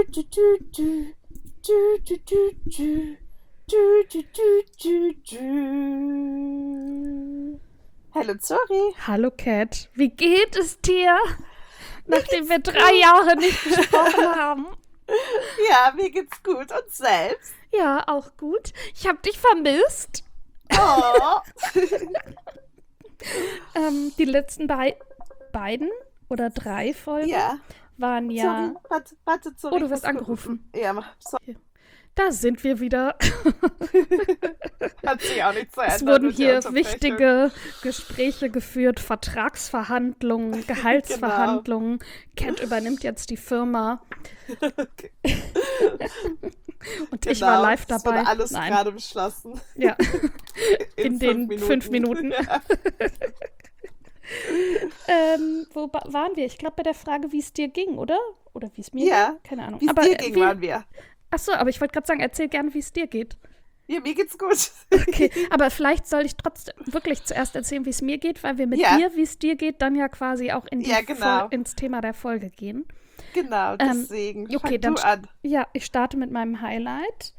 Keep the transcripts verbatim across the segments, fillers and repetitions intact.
du, du, du. Du, du, du, du. Du, du, du, du, du. Hallo Zori. Hallo Cat, wie geht es dir? Mir Nachdem geht's wir drei gut. Jahre nicht gesprochen haben. Ja, mir geht's gut. Und selbst? Ja, auch gut. Ich habe dich vermisst. Oh. Ähm, die letzten bei beiden oder drei Folgen Ja. waren Zori, ja... warte, warte, Zori. Oh, du ich wirst muss gu- angerufen. Ja, mach. Sorry. Da sind wir wieder. Hat sich auch nicht zu Es ändern wurden mit der hier Unterbrechung. wichtige Gespräche geführt, Vertragsverhandlungen, Gehaltsverhandlungen. Cat übernimmt jetzt die Firma Okay. und ich war Genau, live das dabei. wurde alles Nein, gerade beschlossen. ja, In, in fünf den fünf Minuten. Ja. Ähm, wo ba- waren wir? Ich glaube bei der Frage, wie es dir ging, oder? Oder wie es mir Ja. ging? Keine Ahnung. Wie es Aber dir äh, ging, wie... waren wir. Achso, aber ich wollte gerade sagen, erzähl gerne, wie es dir geht. Ja, mir geht's gut. Okay, aber vielleicht soll ich trotzdem wirklich zuerst erzählen, wie es mir geht, weil wir mit Ja. dir, wie es dir geht, dann ja quasi auch in die Ja, genau. Fol- ins Thema der Folge gehen. Genau, Ähm, deswegen. okay, Fang dann du st- an. Ja, ich starte mit meinem Highlight.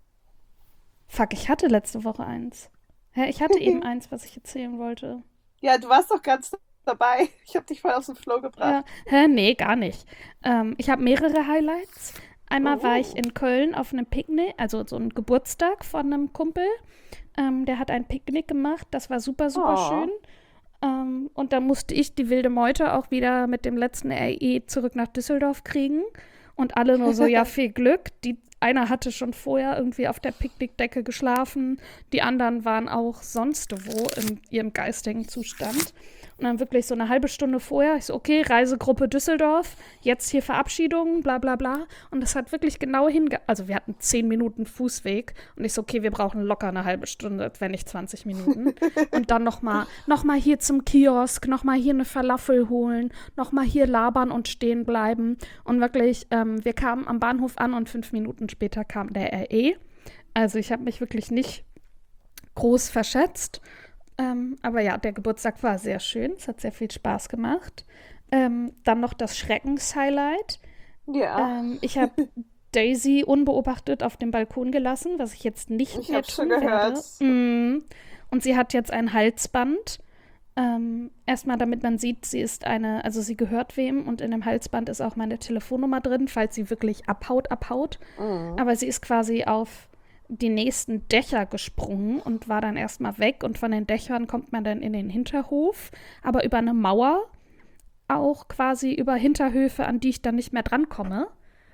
Fuck, ich hatte letzte Woche eins. Hä, ich hatte eben eins, was ich erzählen wollte. Ja, du warst doch ganz dabei. Ich habe dich voll aus dem Flow gebracht. Ja, hä, nee, gar nicht. Ähm, ich habe mehrere Highlights. Einmal war ich Oh. in Köln auf einem Picknick, also so ein Geburtstag von einem Kumpel. Ähm, der hat ein Picknick gemacht, das war super, super Oh. schön. Ähm, und dann musste ich die wilde Meute auch wieder mit dem letzten R E zurück nach Düsseldorf kriegen. Und alle nur so, ja, viel Glück. Die einer hatte schon vorher irgendwie auf der Picknickdecke geschlafen. Die anderen waren auch sonst wo in ihrem geistigen Zustand. Und dann wirklich so eine halbe Stunde vorher, ich so, okay, Reisegruppe Düsseldorf, jetzt hier Verabschiedung, bla bla bla. Und das hat wirklich genau hinge... Also wir hatten zehn Minuten Fußweg. Und ich so, okay, wir brauchen locker eine halbe Stunde, wenn nicht zwanzig Minuten. Und dann nochmal noch mal hier zum Kiosk, nochmal hier eine Falafel holen, nochmal hier labern und stehen bleiben. Und wirklich, ähm, wir kamen am Bahnhof an und fünf Minuten später kam der R E. Also ich habe mich wirklich nicht groß verschätzt. Ähm, aber ja, der Geburtstag war sehr schön. Es hat sehr viel Spaß gemacht. Ähm, dann noch das Schreckens-Highlight. Ja, Ähm, ich habe Daisy unbeobachtet auf dem Balkon gelassen, was ich jetzt nicht ich mehr habe schon tun werde. gehört. Mm. Und sie hat jetzt ein Halsband. Ähm, erstmal, damit man sieht, sie ist eine, also sie gehört wem und in dem Halsband ist auch meine Telefonnummer drin, falls sie wirklich abhaut, abhaut. Mhm. Aber sie ist quasi auf die nächsten Dächer gesprungen und war dann erstmal weg. Und von den Dächern kommt man dann in den Hinterhof, aber über eine Mauer, auch quasi über Hinterhöfe, an die ich dann nicht mehr drankomme.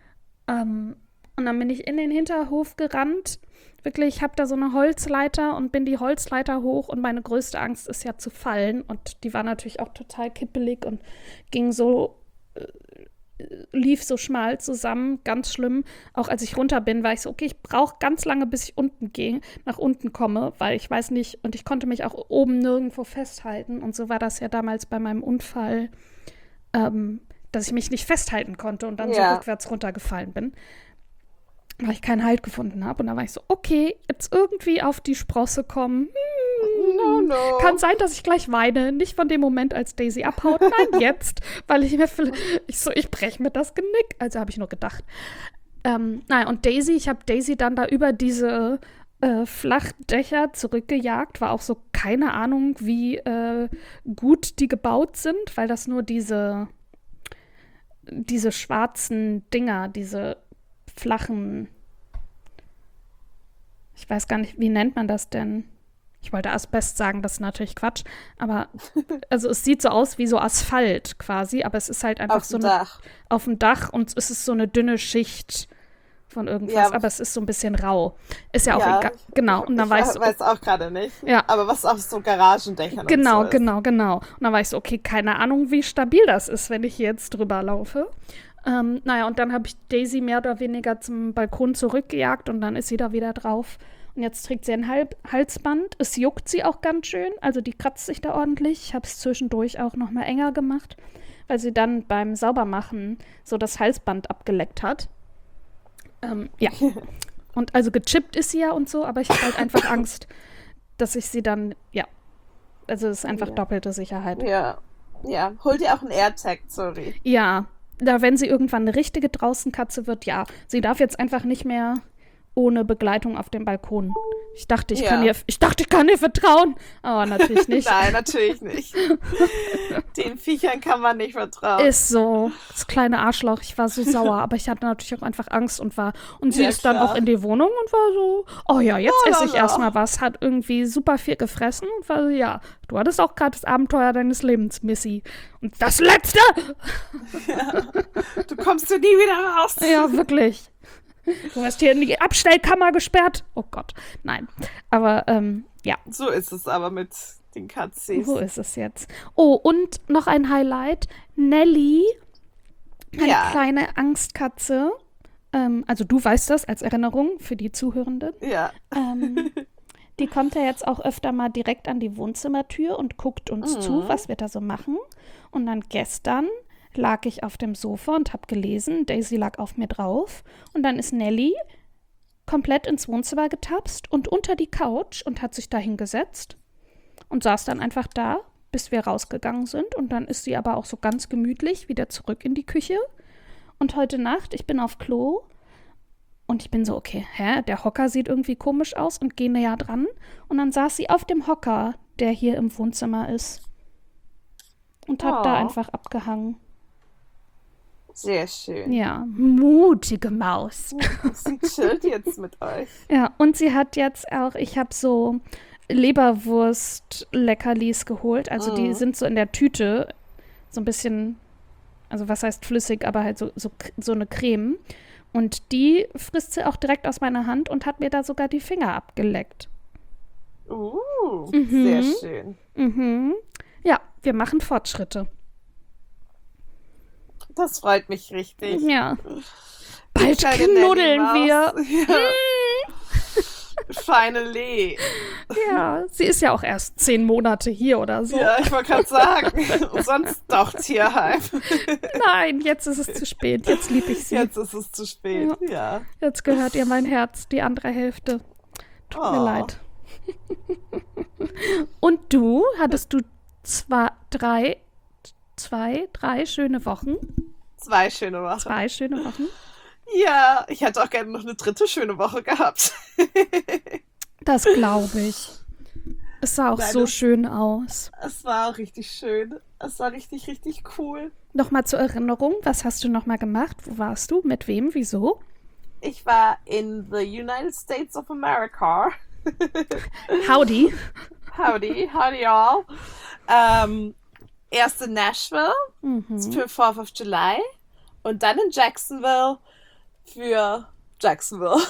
Ähm, und dann bin ich in den Hinterhof gerannt. Wirklich, ich habe da so eine Holzleiter und bin die Holzleiter hoch und meine größte Angst ist ja zu fallen. Und die war natürlich auch total kippelig und ging so, äh, lief so schmal zusammen, ganz schlimm. Auch als ich runter bin, war ich so, okay, ich brauche ganz lange, bis ich unten gehe, nach unten komme, weil ich weiß nicht, und ich konnte mich auch oben nirgendwo festhalten. Und so war das ja damals bei meinem Unfall, ähm, dass ich mich nicht festhalten konnte und dann so Ja. rückwärts runtergefallen bin, weil ich keinen Halt gefunden habe. Und da war ich so, okay, jetzt irgendwie auf die Sprosse kommen. No, Hm, no. kann sein, dass ich gleich weine. Nicht von dem Moment, als Daisy abhaut. Nein, jetzt. Weil ich mir vielleicht, ich so, ich breche mir das Genick. Also habe ich nur gedacht. Ähm, nein, und Daisy, ich habe Daisy dann da über diese äh, Flachdächer zurückgejagt. War auch so keine Ahnung, wie äh, gut die gebaut sind, weil das nur diese, diese schwarzen Dinger, diese flachen, ich weiß gar nicht, wie nennt man das denn? Ich wollte Asbest sagen, das ist natürlich Quatsch, aber also es sieht so aus wie so Asphalt quasi, aber es ist halt einfach Auf so dem eine, Dach. auf dem Dach und es ist so eine dünne Schicht von irgendwas, Ja. aber es ist so ein bisschen rau. Ist ja auch Ja, egal. Genau, und dann ich war ich so, weiß auch gerade nicht. ja, Aber was auf so Garagendächern genau, und so ist. genau, genau. Und dann war ich so, okay, keine Ahnung, wie stabil das ist, wenn ich hier jetzt drüber laufe. Ähm, naja, und dann habe ich Daisy mehr oder weniger zum Balkon zurückgejagt und dann ist sie da wieder drauf. Und jetzt trägt sie ein Halb- Halsband. Es juckt sie auch ganz schön, also die kratzt sich da ordentlich. Ich habe es zwischendurch auch noch mal enger gemacht, weil sie dann beim Saubermachen so das Halsband abgeleckt hat. Ähm, ja. Und also gechippt ist sie ja und so, aber ich habe halt einfach Angst, dass ich sie dann, ja, also es ist einfach Ja. doppelte Sicherheit. Ja. Ja. Hol dir auch einen AirTag, sorry. Ja, da, wenn sie irgendwann eine richtige Draußenkatze wird, ja, sie darf jetzt einfach nicht mehr ohne Begleitung auf dem Balkon. Ich dachte, ich Ja. kann ihr, ich dachte, ich kann ihr vertrauen. Aber natürlich nicht. Nein, natürlich nicht. Den Viechern kann man nicht vertrauen. Ist so. Das kleine Arschloch. Ich war so sauer, aber ich hatte natürlich auch einfach Angst und war. Und sie Ja, ist dann klar. auch in die Wohnung und war so, oh ja, jetzt Oh, esse ich lala. erstmal was. Hat irgendwie super viel gefressen und war so, ja, du hattest auch gerade das Abenteuer deines Lebens, Missy. Und das letzte! Du kommst hier nie wieder raus. Ja, wirklich. Du wirst hier in die Abstellkammer gesperrt. Oh Gott, nein. Aber ähm, ja, So ist es aber mit den Katzis. so ist es jetzt. Oh, und noch ein Highlight. Nelly, eine Ja. kleine Angstkatze. Ähm, also du weißt das als Erinnerung für die Zuhörenden. Ja. Ähm, die kommt ja jetzt auch öfter mal direkt an die Wohnzimmertür und guckt uns Mhm. zu, was wir da so machen. Und dann gestern lag ich auf dem Sofa und habe gelesen. Daisy lag auf mir drauf. Und dann ist Nelly komplett ins Wohnzimmer getapst und unter die Couch und hat sich da hingesetzt und saß dann einfach da, bis wir rausgegangen sind. Und dann ist sie aber auch so ganz gemütlich wieder zurück in die Küche. Und heute Nacht, ich bin auf Klo und ich bin so, okay, hä, der Hocker sieht irgendwie komisch aus und gehe näher dran. Und dann saß sie auf dem Hocker, der hier im Wohnzimmer ist. Und hat da Oh. einfach abgehangen. Sehr schön. Ja, mutige Maus. Sie chillt jetzt mit euch. Ja, und sie hat jetzt auch, ich habe so Leberwurst-Leckerlis geholt. Also die Mhm. sind so in der Tüte, so ein bisschen, also was heißt flüssig, aber halt so, so, so eine Creme. Und die frisst sie auch direkt aus meiner Hand und hat mir da sogar die Finger abgeleckt. Uh, Mhm. sehr schön. Mhm. Ja, wir machen Fortschritte. Das freut mich richtig. Ja. Bald Kleine knuddeln Nelly wir. Maus. Ja. Finally. Ja, sie ist ja auch erst zehn Monate hier oder so. Ja, ich wollte gerade sagen, sonst doch Tierheim. Nein, jetzt ist es zu spät. Jetzt liebe ich sie. Jetzt ist es zu spät. Ja. Jetzt gehört ihr mein Herz, die andere Hälfte. Tut mir Oh. leid. Und du, hattest du zwei, drei, zwei, drei schöne Wochen? Zwei schöne Wochen. Zwei schöne Wochen? Ja, ich hätte auch gerne noch eine dritte schöne Woche gehabt. Das glaube ich. Es sah auch Nein, so das- schön aus. Es war auch richtig schön. Es war richtig, richtig cool. Nochmal zur Erinnerung, was hast du nochmal gemacht? Wo warst du? Mit wem? Wieso? Ich war in the United States of America. Howdy. Howdy, howdy all. Ähm, erst in Nashville Mhm. für fourth of July und dann in Jacksonville für Jacksonville.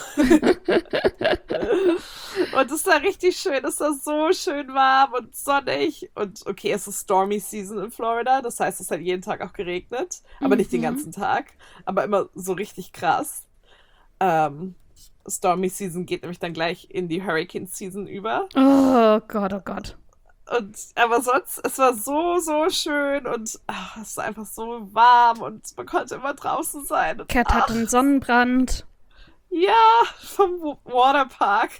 Und es war richtig schön. Es war so schön warm und sonnig. Und okay, es ist Stormy Season in Florida. Das heißt, es hat jeden Tag auch geregnet. Aber nicht den Mhm. ganzen Tag. Aber immer so richtig krass. Ähm, Stormy Season geht nämlich dann gleich in die Hurricane Season über. Oh Gott, oh Gott. Und aber sonst, es war so, so schön und ach, es war einfach so warm und man konnte immer draußen sein. Und, Cat ach, hat einen Sonnenbrand. ja, vom Wa- Waterpark.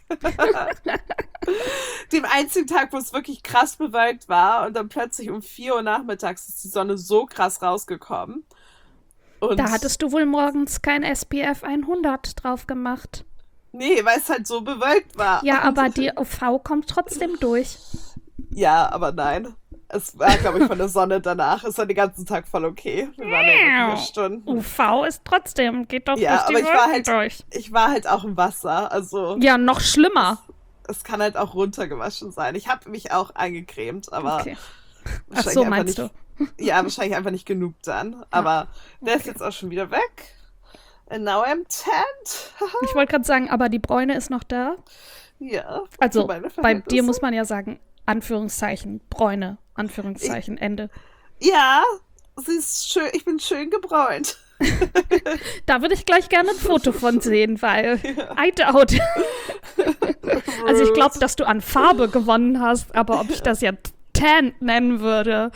Dem einzigen Tag, wo es wirklich krass bewölkt war und dann plötzlich um vier Uhr nachmittags ist die Sonne so krass rausgekommen. Und Da hattest du wohl morgens kein S P F hundert drauf gemacht. nee, weil es halt so bewölkt war. Ja, aber die U V kommt trotzdem durch. Ja, aber nein. Es war, glaube ich, von der Sonne danach. Es war den ganzen Tag voll okay. Wir waren ja wirklich vier Stunden. U V ist trotzdem, geht doch Ja, durch die aber ich war Wolken halt- durch. Ich war halt auch im Wasser, also Ja, noch schlimmer. es kann halt auch runtergewaschen sein. Ich habe mich auch eingecremt, aber Okay. Ach wahrscheinlich so, einfach meinst nicht, du? Ja, wahrscheinlich einfach nicht genug dann. Aber der ist okay. jetzt auch schon wieder weg. And now I'm tanned. Ich wollte gerade sagen, aber die Bräune ist noch da. Ja. Also, für meine bei dir Verhältnisse. muss man ja sagen, Anführungszeichen, Bräune, Anführungszeichen, Ende. Ja, sie ist schön. Ich bin schön gebräunt. Da würde ich gleich gerne ein Foto von sehen, weil I doubt. Also ich glaube, dass du an Farbe gewonnen hast, aber ob ich das jetzt Tan nennen würde.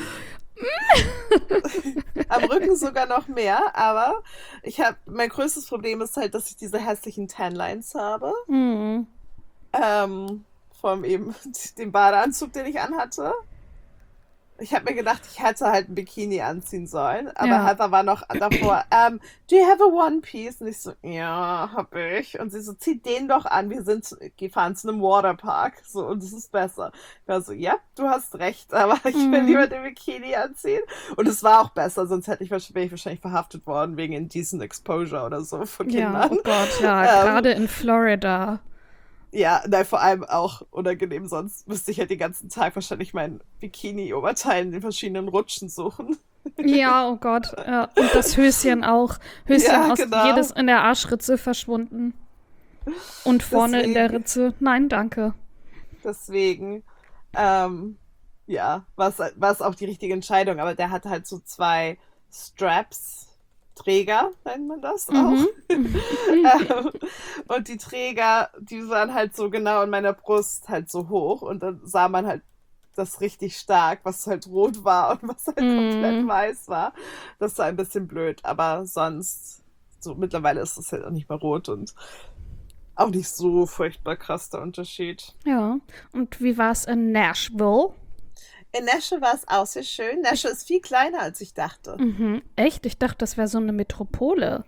Am Rücken sogar noch mehr, aber ich habe mein größtes Problem ist halt, dass ich diese hässlichen Tanlines habe. Hm. Ähm, vom eben dem Badeanzug, den ich anhatte. Ich habe mir gedacht, ich hätte halt ein Bikini anziehen sollen, aber Ja. Heather war noch davor, ähm, do you have a One Piece? Und ich so, ja, hab ich. Und sie so, zieh den doch an, wir sind, zu- gefahren zu einem Waterpark, so, und es ist besser. Ich war so, ja, du hast recht, aber ich will Mhm. lieber den Bikini anziehen. Und es war auch besser, sonst hätte ich, wahrscheinlich- wäre ich wahrscheinlich verhaftet worden wegen Indecent Exposure oder so von Ja, oh Kindern. Gott, ja, Ähm, gerade in Florida. Ja, nein, vor allem auch unangenehm, sonst müsste ich ja den ganzen Tag wahrscheinlich mein Bikini-Oberteil in den verschiedenen Rutschen suchen. Ja, oh Gott. Ja. Und das Höschen auch. Höschen Ja, aus genau. jedes in der Arschritze verschwunden. Und vorne in der Deswegen, Ritze. Nein, danke. deswegen, ähm, ja, war es auch die richtige Entscheidung, aber der hat halt so zwei Straps, Träger, nennt man das auch. Mhm. Ähm, und die Träger, die waren halt so genau in meiner Brust halt so hoch und dann sah man halt das richtig stark, was halt rot war und was halt komplett Mhm. weiß war. Das war ein bisschen blöd, aber sonst, so mittlerweile ist es halt auch nicht mehr rot und auch nicht so furchtbar krass der Unterschied. Ja. Und wie war es in Nashville? In Nashville war es auch sehr schön. Nashville ist viel kleiner, als ich dachte. Mhm. Echt? Ich dachte, das wäre so eine Metropole.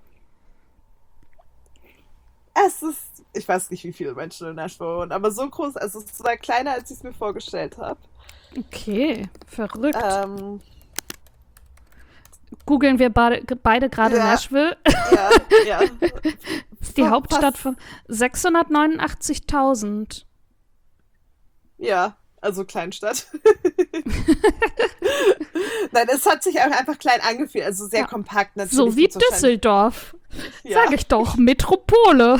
Es ist, ich weiß nicht, wie viele Menschen in Nashville wohnen, aber so groß, also es war kleiner, als ich es mir vorgestellt habe. Okay, verrückt. Ähm, Googeln wir beide, beide gerade ja, Nashville. ja, ja. Das ist die Fa- Hauptstadt Fast, von sechshundertneunundachtzigtausend. ja, also Kleinstadt. Nein, es hat sich auch einfach klein angefühlt, also sehr Ja. kompakt natürlich. So wie gibt's wahrscheinlich, Düsseldorf. ja. Sag ich doch, Metropole.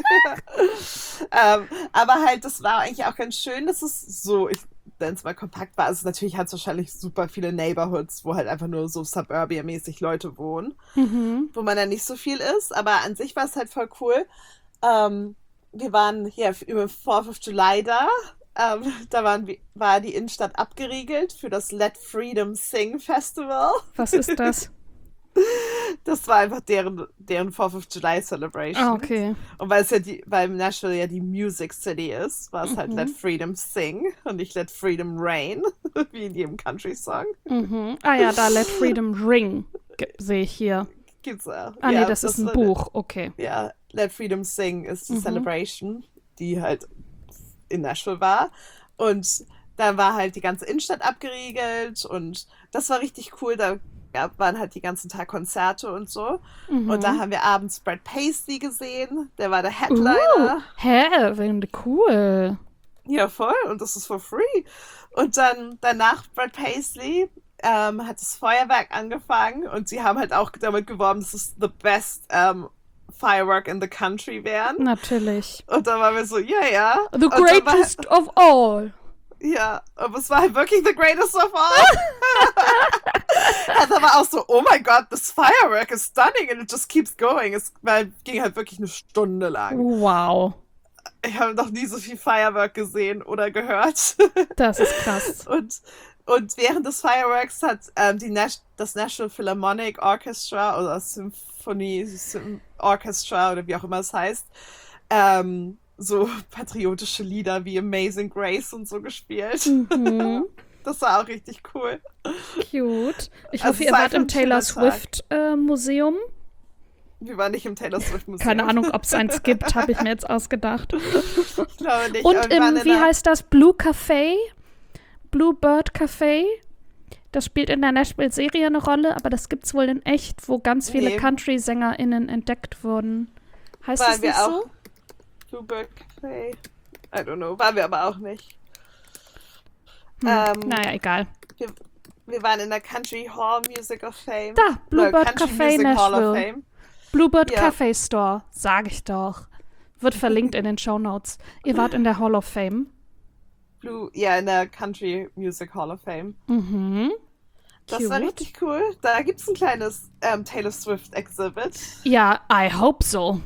Ähm, aber halt, das war eigentlich auch ganz schön, dass es so, ich nenne es mal kompakt war. Also natürlich hat es wahrscheinlich super viele Neighborhoods, wo halt einfach nur so Suburbia-mäßig Leute wohnen, Mhm. wo man dann nicht so viel ist. Aber an sich war es halt voll cool. Ähm, wir waren hier über Fourth of July da. Ähm, da waren, wir- war die Innenstadt abgeriegelt für das Let Freedom Sing Festival. Was ist das? Das war einfach deren, deren Fourth of July Ah, Celebration. okay. Und weil es ja die, weil Nashville ja die Music City ist, war es halt Let Mhm. Freedom Sing und nicht Let Freedom Rain, wie in jedem Country-Song. Mhm. Ah ja, da Let Freedom Ring ge- sehe ich hier. Gibt's auch. Ah nee, Ja, das ist das ein war, Buch. Okay. ja, Let Freedom Sing ist die Mhm. Celebration, die halt in Nashville war. Und dann war halt die ganze Innenstadt abgeriegelt und das war richtig cool. Da gab, waren halt die ganzen Tag Konzerte und so. Und da Mhm. haben wir abends Brad Paisley gesehen. Der war der Uh, Headliner. hä, wie cool. Ja, voll. Und das ist for free. Und dann danach Brad Paisley ähm, hat das Feuerwerk angefangen und sie haben halt auch damit geworben, dass es the best ähm, firework in the country wären. Natürlich. Und dann waren wir so, ja, ja. The Und dann war, greatest of all. ja, aber es war halt wirklich the greatest of all. Also war auch so, oh my God, this firework is stunning and it just keeps going. Es war, ging halt wirklich eine Stunde lang. Wow. Ich habe noch nie so viel Firework gesehen oder gehört. Das ist krass. Und, und während des Fireworks hat ähm, die Nas das National Philharmonic Orchestra oder Symphonie Sym Orchestra oder wie auch immer es heißt, ähm, so patriotische Lieder wie Amazing Grace und so gespielt. Mhm. Das war auch richtig cool. Cute. Ich Also hoffe, es ihr war wart einfach im ein Taylor schöner Tag. Swift äh, Museum. Wir waren nicht im Taylor Swift Keine Museum. Ahnung, ob es eins gibt, habe ich mir jetzt ausgedacht. Ich glaube nicht. Und Aber wir waren im, in wie einer, heißt das, Blue Café? Blue Bird Café? Das spielt in der Nashville-Serie eine Rolle, aber das gibt's wohl in echt, wo ganz viele nee, Country-SängerInnen entdeckt wurden. Heißt das waren wir nicht auch. so? Bluebird Café. I don't know. Waren wir aber auch nicht. Hm. Ähm, Naja, egal. wir, wir waren in der Country Hall Music of Fame. Da, No, Bluebird Country Café Music Hall of Nashville. Fame. Bluebird Ja. Café Store, sag ich doch. Wird verlinkt in den Shownotes. Ihr wart in der Hall of Fame. Blue, ja, in der Country Music Hall of Fame. Mhm. Das war Cute. richtig cool. Da gibt es ein kleines ähm, Taylor Swift Exhibit. Ja, I hope so.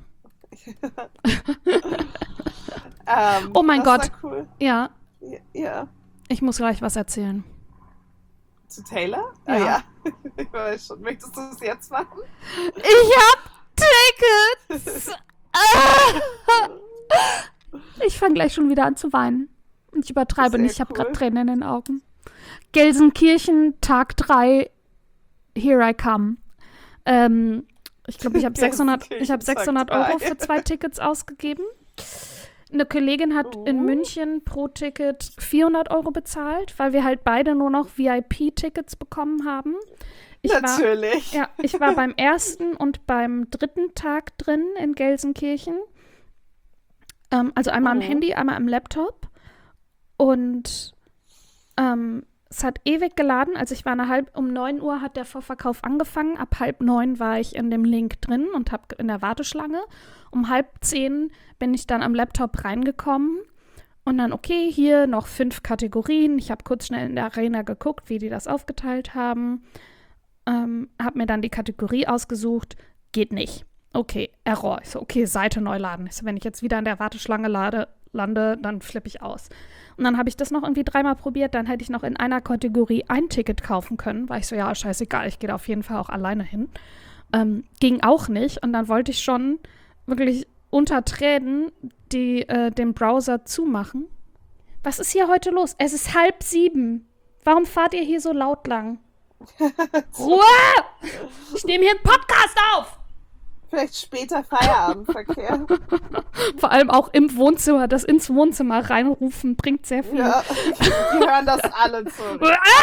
Ähm, Oh mein das Gott. war cool. Ja, Ja, ja. ich muss gleich was erzählen. Zu Taylor? Ja. Ah ja. Ich weiß schon. Möchtest du es jetzt machen? Ich hab Tickets! Ah! Ich fange gleich schon wieder an zu weinen. Und ich übertreibe Sehr nicht, ich habe cool. gerade Tränen in den Augen. Gelsenkirchen, Tag drei, here I come. Ähm, ich glaube, ich habe sechshundert, ich hab sechshundert Euro für zwei Tickets ausgegeben. Eine Kollegin hat Oh. in München pro Ticket vierhundert Euro bezahlt, weil wir halt beide nur noch V I P-Tickets bekommen haben. Ich war, Natürlich. ja, ich war beim ersten und beim dritten Tag drin in Gelsenkirchen. Ähm, also einmal am Oh. Handy, einmal am Laptop. Und ähm, es hat ewig geladen. Also ich war eine halb, um neun Uhr hat der Vorverkauf angefangen. Ab halb neun war ich in dem Link drin und habe in der Warteschlange. Um halb zehn bin ich dann am Laptop reingekommen. Und dann, okay, hier noch fünf Kategorien. Ich habe kurz schnell in der Arena geguckt, wie die das aufgeteilt haben. Ähm, habe mir dann die Kategorie ausgesucht. Geht nicht. Okay, Error. Ich so, okay, Seite neu laden. Ich so, wenn ich jetzt wieder in der Warteschlange lade, lande, dann flippe ich aus. Und dann habe ich das noch irgendwie dreimal probiert. Dann hätte ich noch in einer Kategorie ein Ticket kaufen können. War ich so, ja, scheißegal, ich gehe da auf jeden Fall auch alleine hin. Ähm, ging auch nicht. Und dann wollte ich schon wirklich unter Tränen die, äh, den Browser zumachen. Was ist hier heute los? Es ist halb sieben. Warum fahrt ihr hier so laut lang? Ruhe! Ich nehme hier einen Podcast auf! Vielleicht später Feierabendverkehr. Vor allem auch im Wohnzimmer. Das ins Wohnzimmer reinrufen bringt sehr viel. Ja, wir hören das alle zurück.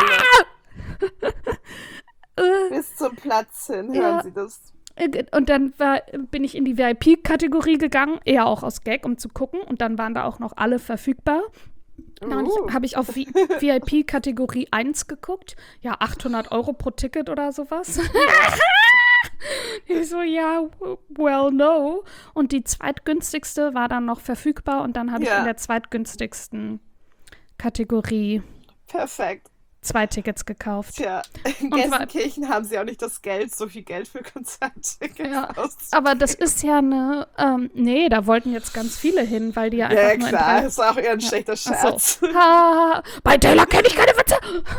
Äh, Bis zum Platz hin hören Ja. sie das. Und dann war, bin ich in die V I P-Kategorie gegangen, eher auch aus Gag, um zu gucken. Und dann waren da auch noch alle verfügbar. Dann Uh. habe ich auf V- VIP-Kategorie eins geguckt. Ja, achthundert Euro pro Ticket oder sowas. Ich so, ja, w- well, no. Und die zweitgünstigste war dann noch verfügbar. Und dann habe ich Ja. in der zweitgünstigsten Kategorie Perfekt. zwei Tickets gekauft. Tja, in Und zwar- Gelsenkirchen haben sie auch nicht das Geld, so viel Geld für Konzerttickets Ja, auszugeben. aber das ist ja eine, ähm, nee, da wollten jetzt ganz viele hin, weil die ja einfach Ja, nur in klar, drei... ist auch eher ein schlechter Ach so. Scherz. Ha, bei Taylor kenne ich keine Witze.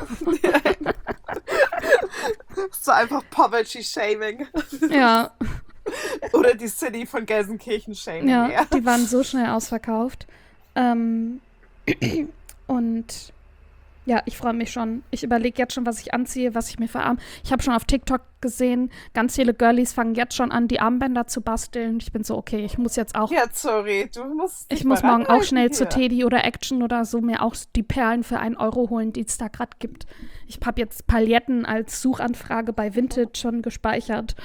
So einfach Poverty-Shaming. Ja, Oder die City von Gelsenkirchen-Shaming. ja, Ja. die waren so schnell ausverkauft. Ähm, und ja, ich freue mich schon. Ich überlege jetzt schon, was ich anziehe, was ich mir verarme. Ich habe schon auf TikTok gesehen, ganz viele Girlies fangen jetzt schon an, die Armbänder zu basteln. Ich bin so, okay, ich muss jetzt auch, Ja, sorry, du musst. dich ich muss mal morgen auch ranhalten schnell hier. zu Teddy oder Action oder so mir auch die Perlen für einen Euro holen, die es da gerade gibt. Ich habe jetzt Pailletten als Suchanfrage bei Vintage schon gespeichert.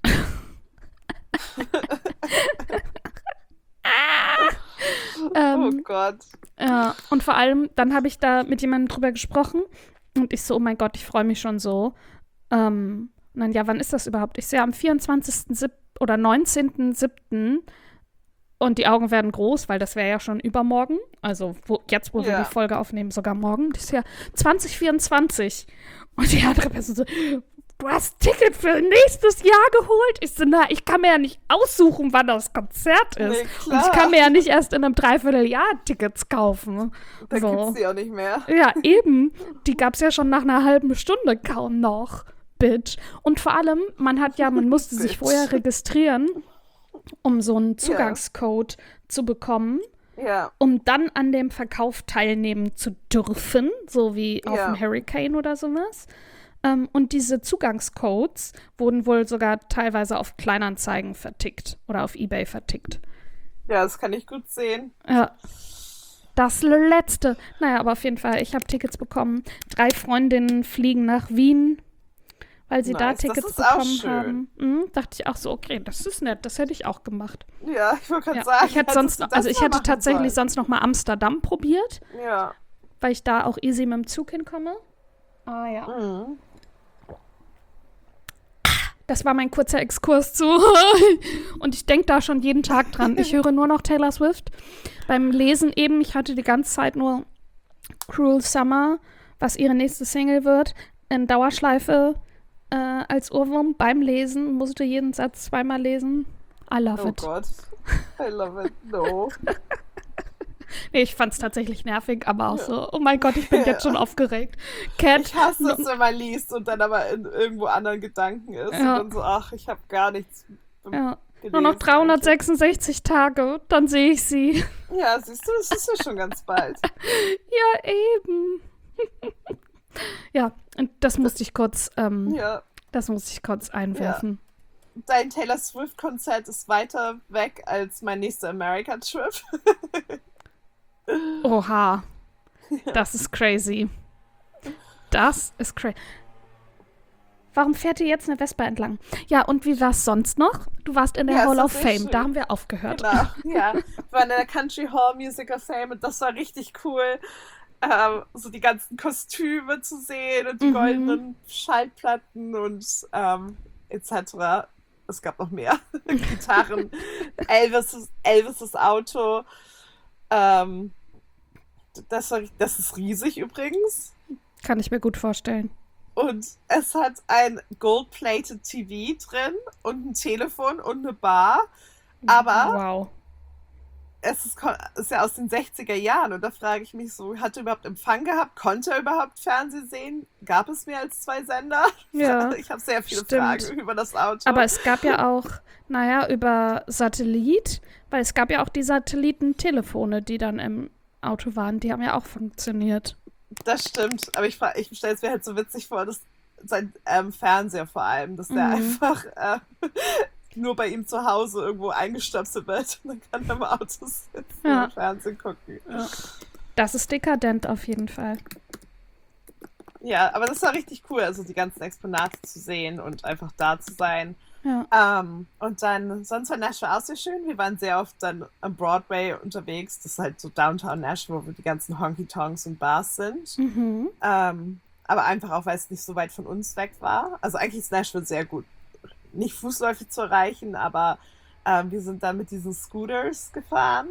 Oh ähm, Gott. Ja, und vor allem, dann habe ich da mit jemandem drüber gesprochen und ich so, oh mein Gott, ich freue mich schon so. Ähm, und dann, ja, wann ist das überhaupt? Ich sehe am vierundzwanzigsten siebten oder neunzehnten siebten und die Augen werden groß, weil das wäre ja schon übermorgen. Also wo, jetzt, wo wir Ja. die Folge aufnehmen, sogar morgen. Das ist ja zwanzig vierundzwanzig. Und die andere Person so, du hast ein Ticket für nächstes Jahr geholt? Ich so, na, ich kann mir ja nicht aussuchen, wann das Konzert ist. Nee, Und ich klar. kann mir ja nicht erst in einem Dreivierteljahr Tickets kaufen. Da so. gibt's die auch nicht mehr. Ja, eben. Die gab's ja schon nach einer halben Stunde kaum noch. Bitch. Und vor allem, man hat ja, man musste sich Bitch. vorher registrieren, um so einen Zugangscode zu bekommen, Ja, um dann an dem Verkauf teilnehmen zu dürfen, so wie auf Ja. dem Hurricane oder sowas. Ähm, und diese Zugangscodes wurden wohl sogar teilweise auf Kleinanzeigen vertickt oder auf eBay vertickt. ja, das kann ich gut sehen. Ja. Das letzte. Naja, aber auf jeden Fall, ich habe Tickets bekommen. Drei Freundinnen fliegen nach Wien, weil sie da Nice, das Tickets ist auch bekommen schön. haben. Mhm, dachte ich auch so, okay, das ist nett, das hätte ich auch gemacht. Ja, ich wollte gerade Ja. sagen. Ich hätte hättest sonst du noch, das also ich mal hätte machen tatsächlich sollen. sonst noch mal Amsterdam probiert, Ja. weil ich da auch easy mit dem Zug hinkomme. Ah ja. Mhm. Das war mein kurzer Exkurs zu. Und ich denke da schon jeden Tag dran. Ich höre nur noch Taylor Swift. Beim Lesen eben, ich hatte die ganze Zeit nur Cruel Summer, was ihre nächste Single wird, in Dauerschleife äh, als Ohrwurm beim Lesen. Musste jeden Satz zweimal lesen. I love Oh it. Gott. I love it. No. Nee, ich fand's tatsächlich nervig, aber auch Ja. so, oh mein Gott, ich bin Ja. jetzt schon aufgeregt. Cat, Ich hasse es, wenn man liest und dann aber in irgendwo anderen Gedanken ist. Ja. Und dann so, ach, ich habe gar nichts ja. gelesen. Nur noch dreihundertsechsundsechzig Tage, dann sehe ich sie. Ja, siehst du, das ist ja schon ganz bald. Ja, eben. Ja, und das musste ich kurz, ähm, Ja, das musste ich kurz ja. einwerfen. Dein Taylor Swift-Konzert ist weiter weg als mein nächster America-Trip. Oha, Ja. das ist crazy. Das ist crazy. Warum fährt ihr jetzt eine Vespa entlang? Ja, und wie war es sonst noch? Du warst in der Ja, es Hall war of sehr Fame, schön. da haben wir aufgehört. Genau, ja. Wir waren in der Country Hall Music of Fame und das war richtig cool. Ähm, so die ganzen Kostüme zu sehen und die Mhm. goldenen Schallplatten und ähm, et cetera. Es gab noch mehr. Gitarren, Elvis, Elvis' Auto. Ähm, das, war, das ist riesig übrigens. Kann ich mir gut vorstellen. Und es hat ein Gold-Plated T V drin und ein Telefon und eine Bar. Aber Wow. es ist, ko- ist ja aus den sechziger Jahren und da frage ich mich so, hat er überhaupt Empfang gehabt? Konnte er überhaupt Fernsehen sehen? Gab es mehr als zwei Sender? Ja, Ich habe sehr viele stimmt. Fragen über das Auto. Aber es gab ja auch, naja, über Satellit, weil es gab ja auch die Satellitentelefone, die dann im Auto waren, die haben ja auch funktioniert. Das stimmt, aber ich, fra- ich stelle es mir halt so witzig vor, dass sein ähm, Fernseher vor allem, dass der Mhm. einfach äh, nur bei ihm zu Hause irgendwo eingestöpselt wird und dann kann er im Auto sitzen Ja. und Fernsehen gucken. Das ist dekadent auf jeden Fall. Ja, aber das war richtig cool, also die ganzen Exponate zu sehen und einfach da zu sein. Ja. Ähm, und dann, sonst war Nashville auch sehr schön. Wir waren sehr oft dann am Broadway unterwegs. Das ist halt so Downtown Nashville, wo die ganzen Honky-Tonks und Bars sind. Mhm. Ähm, aber einfach auch, weil es nicht so weit von uns weg war. Also eigentlich ist Nashville sehr gut, nicht fußläufig zu erreichen, aber ähm, wir sind dann mit diesen Scooters gefahren.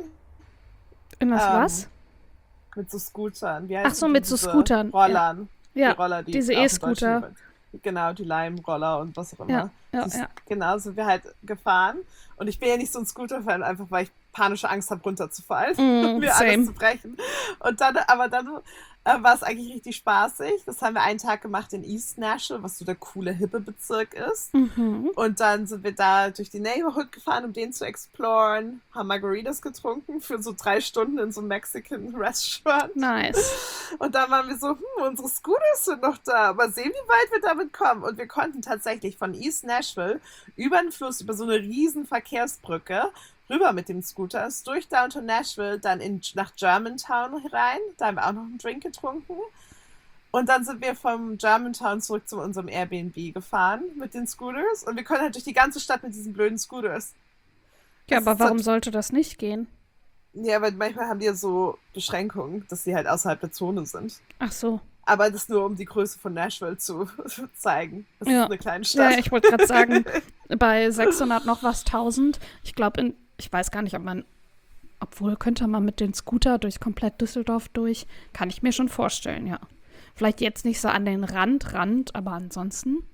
In das Ähm, was? Mit so Scootern. Wie Ach heißen so, die? mit so Diese Scootern. Rollern. Ja, Die Roller, die diese auch in E-Scooter. Deutschland- Genau, die Leimroller und was auch immer. Ja, ja, Die- ja. Genau, sind wir halt gefahren. Und ich bin ja nicht so ein Scooter-Fan, einfach weil ich panische Angst habe, runterzufallen Mm, und mir alles same. zu brechen. Und dann, aber dann äh, war es eigentlich richtig spaßig. Das haben wir einen Tag gemacht in East Nashville, was so der coole, hippe Bezirk ist. Mhm. Und dann sind wir da durch die Neighborhood gefahren, um den zu exploren, haben Margaritas getrunken für so drei Stunden in so einem Mexican Restaurant. Nice. Und dann waren wir so, hm, unsere Scooters sind noch da, mal sehen, wie weit wir damit kommen. Und wir konnten tatsächlich von East Nashville über den Fluss, über so eine riesen Verkehrsbrücke, rüber mit dem Scooter, durch Downtown Nashville, dann in, nach Germantown rein. Da haben wir auch noch einen Drink getrunken. Und dann sind wir vom Germantown zurück zu unserem Airbnb gefahren mit den Scooters. Und wir konnten halt durch die ganze Stadt mit diesen blöden Scooters. Ja, Das aber ist warum halt- sollte das nicht gehen? Ja, weil manchmal haben die ja so Beschränkungen, dass sie halt außerhalb der Zone sind. Ach so. Aber das nur, um die Größe von Nashville zu zeigen. Das Ja. ist eine kleine Ja, Stadt. ich wollte gerade sagen, bei sechshundert noch was tausend. Ich glaube, in, ich weiß gar nicht, ob man, obwohl könnte man mit den Scooter durch komplett Düsseldorf durch, kann ich mir schon vorstellen, ja. Vielleicht jetzt nicht so an den Rand, Rand, aber ansonsten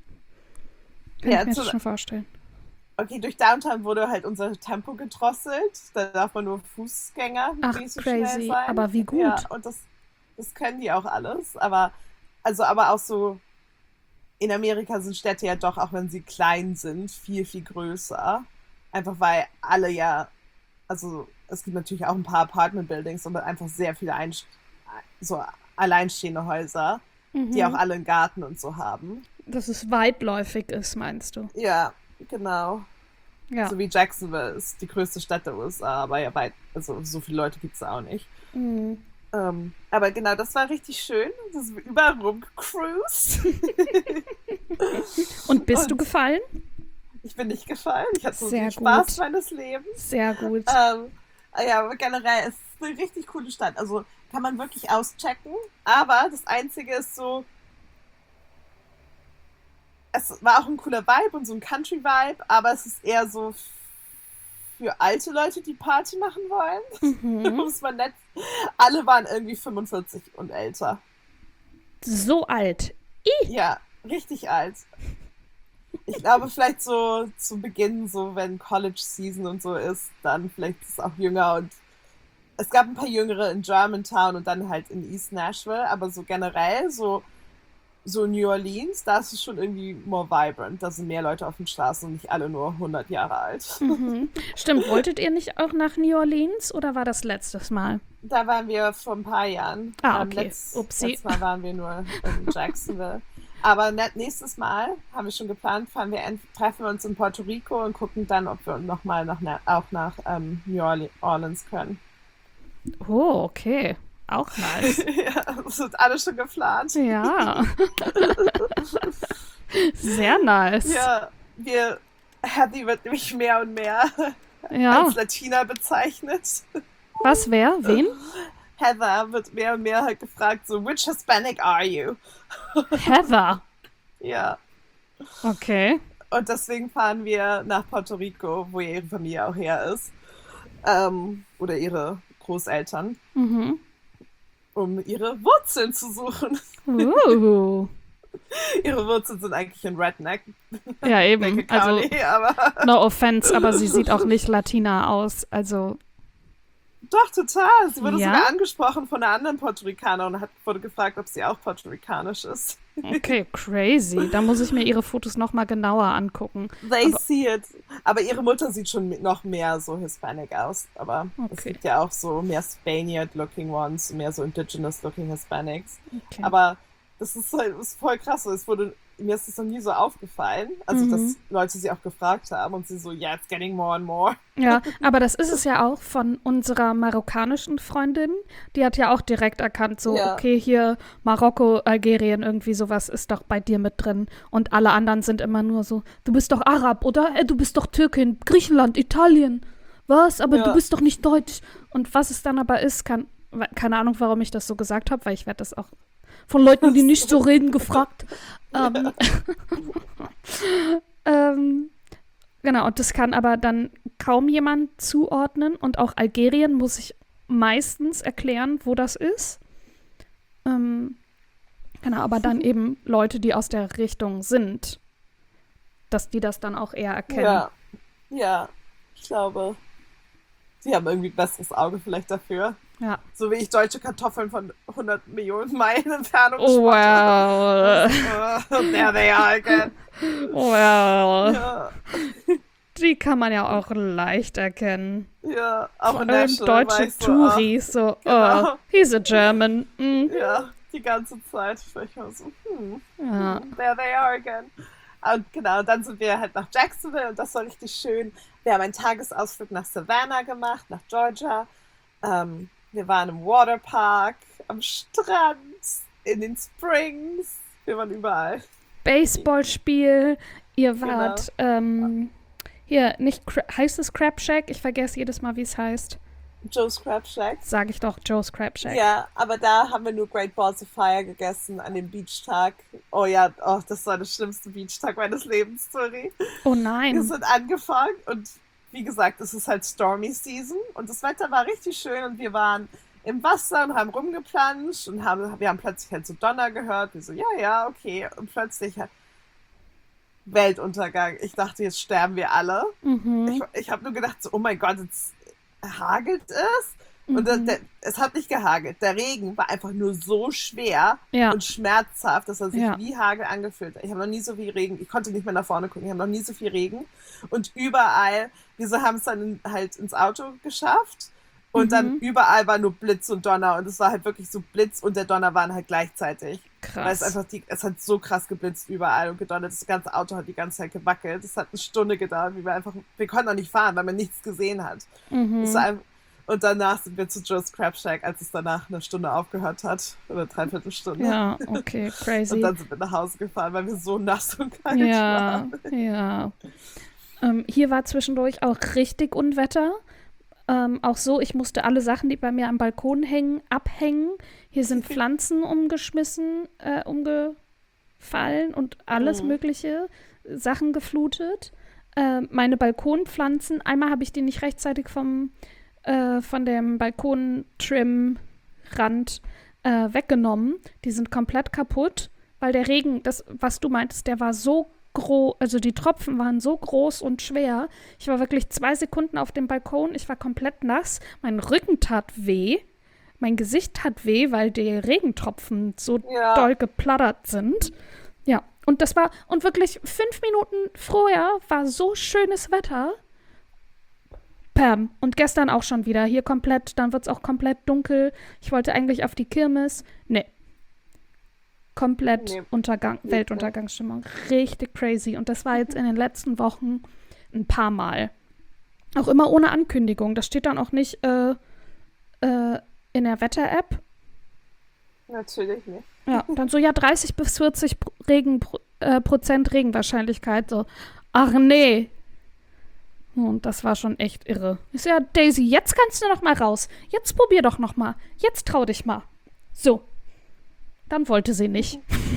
kann Ja, ich mir zu- das schon vorstellen. Okay, durch Downtown wurde halt unser Tempo gedrosselt. Da darf man nur Fußgänger Ach, nicht so schnell crazy. sein. Aber wie gut. Ja, und das, das können die auch alles. Aber, also, aber auch so, in Amerika sind Städte ja doch, auch wenn sie klein sind, viel, viel größer. Einfach weil alle ja, also es gibt natürlich auch ein paar Apartment-Buildings, aber einfach sehr viele ein, so alleinstehende Häuser, die auch Mhm. alle einen Garten und so haben. Dass es weitläufig ist, meinst du? Ja, genau. Ja. So wie Jacksonville ist die größte Stadt der U S A, aber ja weit, also so viele Leute gibt es auch nicht. Mhm. Ähm, aber genau, das war richtig schön. Das ist überall rumgecruised. Und bist du Und- gefallen? Ich bin nicht gefallen. Ich hatte so Sehr den Spaß gut. meines Lebens. Sehr gut. Ähm, ja, aber generell ist es eine richtig coole Stadt. Also kann man wirklich auschecken. Aber das Einzige ist so, es war auch ein cooler Vibe und so ein Country-Vibe, aber es ist eher so für alte Leute, die Party machen wollen. Mhm. Um es mal nett. Alle waren irgendwie fünfundvierzig und älter. So alt. Ja, richtig alt. Ich glaube, vielleicht so zu Beginn, so wenn College Season und so ist, dann vielleicht ist es auch jünger und es gab ein paar Jüngere in Germantown und dann halt in East Nashville, aber so generell, so so New Orleans, da ist es schon irgendwie more vibrant. Da sind mehr Leute auf den Straßen und nicht alle nur hundert Jahre alt. Mhm. Stimmt, wolltet ihr nicht auch nach New Orleans oder war das letztes Mal? Da waren wir vor ein paar Jahren. Ah, Ähm, okay. letzt, Upsi. letztes Mal waren wir nur in Jacksonville. Aber ne- nächstes Mal, haben wir schon geplant, fahren wir, ent- treffen wir uns in Puerto Rico und gucken dann, ob wir nochmal nach, na- auch nach ähm, New Orle- Orleans können. Oh, okay. Auch nice. Ja, das wird alles schon geplant. Ja. Sehr nice. Ja, wir, Hattie wird nämlich mehr und mehr Ja. als Latina bezeichnet. Was, wer? Wen? Heather wird mehr und mehr halt gefragt, so, which Hispanic are you? Heather. Ja, Okay. und deswegen fahren wir nach Puerto Rico, wo ihre Familie auch her ist. Ähm, oder ihre Großeltern, Mhm. um ihre Wurzeln zu suchen. Uh. Ihre Wurzeln sind eigentlich in Redneck, Ja, eben. Lincoln Also, County, aber no offense, aber sie sieht auch nicht Latina aus. Also, doch, total. Sie wurde Ja? sogar angesprochen von einer anderen Puerto Ricanerin und hat, wurde gefragt, ob sie auch Puerto Ricanisch ist. okay, crazy. Da muss ich mir ihre Fotos nochmal genauer angucken. They Aber- see it. Aber ihre Mutter sieht schon mit- noch mehr so Hispanic aus. Aber es Okay. gibt ja auch so mehr Spaniard-looking ones, mehr so indigenous-looking Hispanics. Okay. Aber das ist, halt, ist voll krass. Es wurde, mir ist das noch nie so aufgefallen. Also, Mhm. dass Leute sie auch gefragt haben und sie so, yeah, it's getting more and more. Ja, aber das ist es ja auch von unserer marokkanischen Freundin. Die hat ja auch direkt erkannt, so, Ja. okay, hier Marokko, Algerien, irgendwie sowas ist doch bei dir mit drin. Und alle anderen sind immer nur so, du bist doch Arab, oder? Äh, du bist doch Türkin, Griechenland, Italien. Was? Aber Ja. du bist doch nicht Deutsch. Und was es dann aber ist, kann, keine Ahnung, warum ich das so gesagt habe, weil ich werde das auch von Leuten, die nicht so reden, gefragt. Ähm, ähm, genau, und das kann aber dann kaum jemand zuordnen. Und auch Algerien muss ich meistens erklären, wo das ist. Ähm, genau, aber dann eben Leute, die aus der Richtung sind, dass die das dann auch eher erkennen. Ja. Ja, ich glaube, sie haben irgendwie ein besseres Auge vielleicht dafür. Ja. So wie ich deutsche Kartoffeln von hundert Millionen Meilen Entfernung Oh, well. spotte. Oh, there they are again. Well. Ja, Die kann man ja auch leicht erkennen. ja, auch Vor in allem National deutsche war ich so, ah, Touris, so, genau. oh, he's a German. Mm. ja, die ganze Zeit. Ich war so, hm, Ja. there they are again. Und genau, dann sind wir halt nach Jacksonville und das war richtig schön. Wir haben einen Tagesausflug nach Savannah gemacht, nach Georgia. Ähm, wir waren im Waterpark, am Strand, in den Springs. Wir waren überall. Baseballspiel. Ihr Genau. wart, ähm, hier, nicht, Cra- heißt es Crab Shack? Ich vergesse jedes Mal, wie es heißt. Joe's Crab Shack. Sage ich doch, Joe's Crab Shack. Ja, aber da haben wir nur Great Balls of Fire gegessen an dem Beachtag. Oh ja, oh, das war der schlimmste Beachtag meines Lebens, sorry. Oh Wir nein. sind angefangen und wie gesagt, es ist halt Stormy Season und das Wetter war richtig schön und wir waren im Wasser und haben rumgeplanscht und haben, wir haben plötzlich halt so Donner gehört. Wir so, ja, ja, okay. Und plötzlich halt Weltuntergang. Ich dachte, jetzt sterben wir alle. Mhm. Ich, ich habe nur gedacht, so, oh mein Gott, jetzt hagelt es. Und der, Mhm. der, es hat nicht gehagelt. Der Regen war einfach nur so schwer Ja. und schmerzhaft, dass er sich Ja. wie Hagel angefühlt hat. Ich habe noch nie so viel Regen, ich konnte nicht mehr nach vorne gucken, ich habe noch nie so viel Regen. Und überall, wir haben es dann in, halt ins Auto geschafft und Mhm. dann überall war nur Blitz und Donner und es war halt wirklich so Blitz und der Donner waren halt gleichzeitig. Weil es Krass. einfach, die, es hat so krass geblitzt überall und gedonnert. Das ganze Auto hat die ganze Zeit gewackelt. Es hat eine Stunde gedauert, wie wir einfach, wir konnten auch nicht fahren, weil man nichts gesehen hat. Es Mhm. war ein- Und danach sind wir zu Joe's Crab Shack, als es danach eine Stunde aufgehört hat. Oder dreiviertel Stunde. Ja, okay, Und crazy. dann sind wir nach Hause gefahren, weil wir so nass und kalt Ja, waren. ja. Ähm, hier war zwischendurch auch richtig Unwetter. Ähm, auch so, ich musste alle Sachen, die bei mir am Balkon hängen, abhängen. Hier sind Pflanzen umgeschmissen, äh, umgefallen und alles Mhm. mögliche Sachen geflutet. Äh, meine Balkonpflanzen, einmal habe ich die nicht rechtzeitig vom, äh, von dem Balkontrim-Rand äh, weggenommen. Die sind komplett kaputt, weil der Regen, das, was du meintest, der war so groß, also die Tropfen waren so groß und schwer. Ich war wirklich zwei Sekunden auf dem Balkon, ich war komplett nass, mein Rücken tat weh. mein Gesicht hat weh, weil die Regentropfen so Ja. doll geplattert sind. Ja, und das war, und wirklich fünf Minuten vorher war so schönes Wetter. Pam. Und gestern auch schon wieder. Hier komplett, dann wird es auch komplett dunkel. Ich wollte eigentlich auf die Kirmes. Nee. Komplett Nee. Untergang, Nee, Weltuntergangsstimmung. Richtig crazy. Und das war jetzt in den letzten Wochen ein paar Mal. Auch immer ohne Ankündigung. Das steht dann auch nicht äh, äh, in der Wetter-App. Natürlich nicht. Ja, dann so, ja, dreißig bis vierzig Pro- Regen, Pro- äh, Prozent Regenwahrscheinlichkeit. So, ach nee. Und das war schon echt irre. Ich so, ja, Daisy, jetzt kannst du noch mal raus. Jetzt probier doch noch mal. Jetzt trau dich mal. So. Dann wollte sie nicht.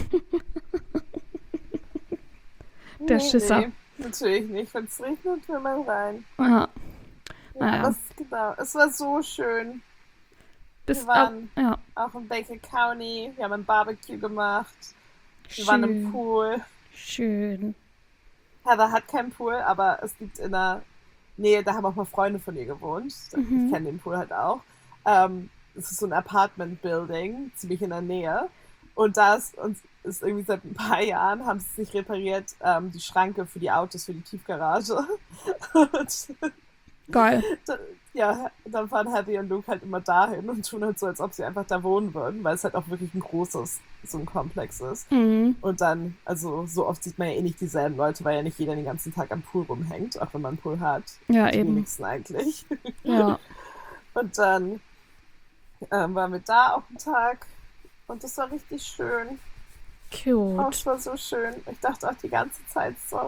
Der Nee, Schisser. nee, natürlich nicht. Wenn es regnet, will man rein. Ja, Ja, Naja. aber es, genau, es war so schön. bis Wir waren au- ja, auch in Baker County, wir haben ein Barbecue gemacht, wir waren im schön. Pool. Schön. Heather hat keinen Pool, aber es gibt in der Nähe, da haben auch mal Freunde von ihr gewohnt. Mhm. Ich kenne den Pool halt auch. Ähm, es ist so ein Apartment-Building, ziemlich in der Nähe. Und da ist, uns ist irgendwie seit ein paar Jahren, haben sie es nicht repariert, ähm, die Schranke für die Autos, für die Tiefgarage. Und Geil. da- ja, dann fahren Heather und Luke halt immer dahin und tun halt so, als ob sie einfach da wohnen würden, weil es halt auch wirklich ein großes, so ein Komplex ist. Mhm. Und dann, also so oft sieht man ja eh nicht dieselben Leute, weil ja nicht jeder den ganzen Tag am Pool rumhängt, auch wenn man einen Pool hat. Ja, Die eben. wenigsten eigentlich. Ja. Und dann ähm, waren wir da auch einen Tag und das war richtig schön. Oh, Cute. es war so schön. Ich dachte auch die ganze Zeit so,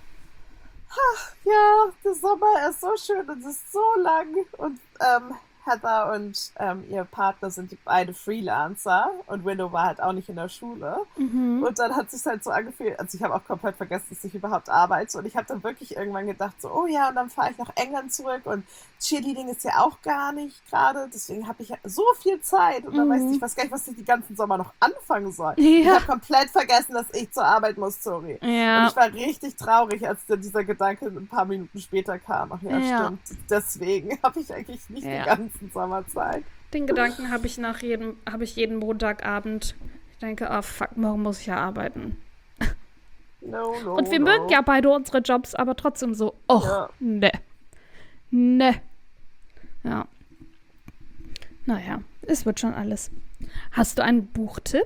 ach, ja, der Sommer ist so schön und es ist so lang. Und ähm, Heather und ähm, ihr Partner sind die beide Freelancer und Willow war halt auch nicht in der Schule. Mhm. Und dann hat es sich halt so angefühlt, also ich habe auch komplett vergessen, dass ich überhaupt arbeite. Und ich habe dann wirklich irgendwann gedacht, so, oh ja, und dann fahre ich nach England zurück und Cheerleading ist ja auch gar nicht gerade. Deswegen habe ich ja so viel Zeit. Und dann weiß ich, Mhm. ich weiß gar nicht, was ich die ganzen Sommer noch anfangen soll. Ich Ja. habe komplett vergessen, dass ich zur Arbeit muss, sorry. Und Ja. ich war richtig traurig, als dann dieser Gedanke ein paar Minuten später kam. Ach ja, Ja. stimmt. Deswegen habe ich eigentlich nicht Ja. den ganzen Sommer Zeit. Den Gedanken habe ich nach jedem, habe ich jeden Montagabend. Ich denke, ah fuck, morgen muss ich ja arbeiten. No, no, Und wir no. mögen ja beide unsere Jobs, aber trotzdem so, och, Ja. ne. Ne. Ja. Naja, es wird schon alles. Hast du einen Buchtipp?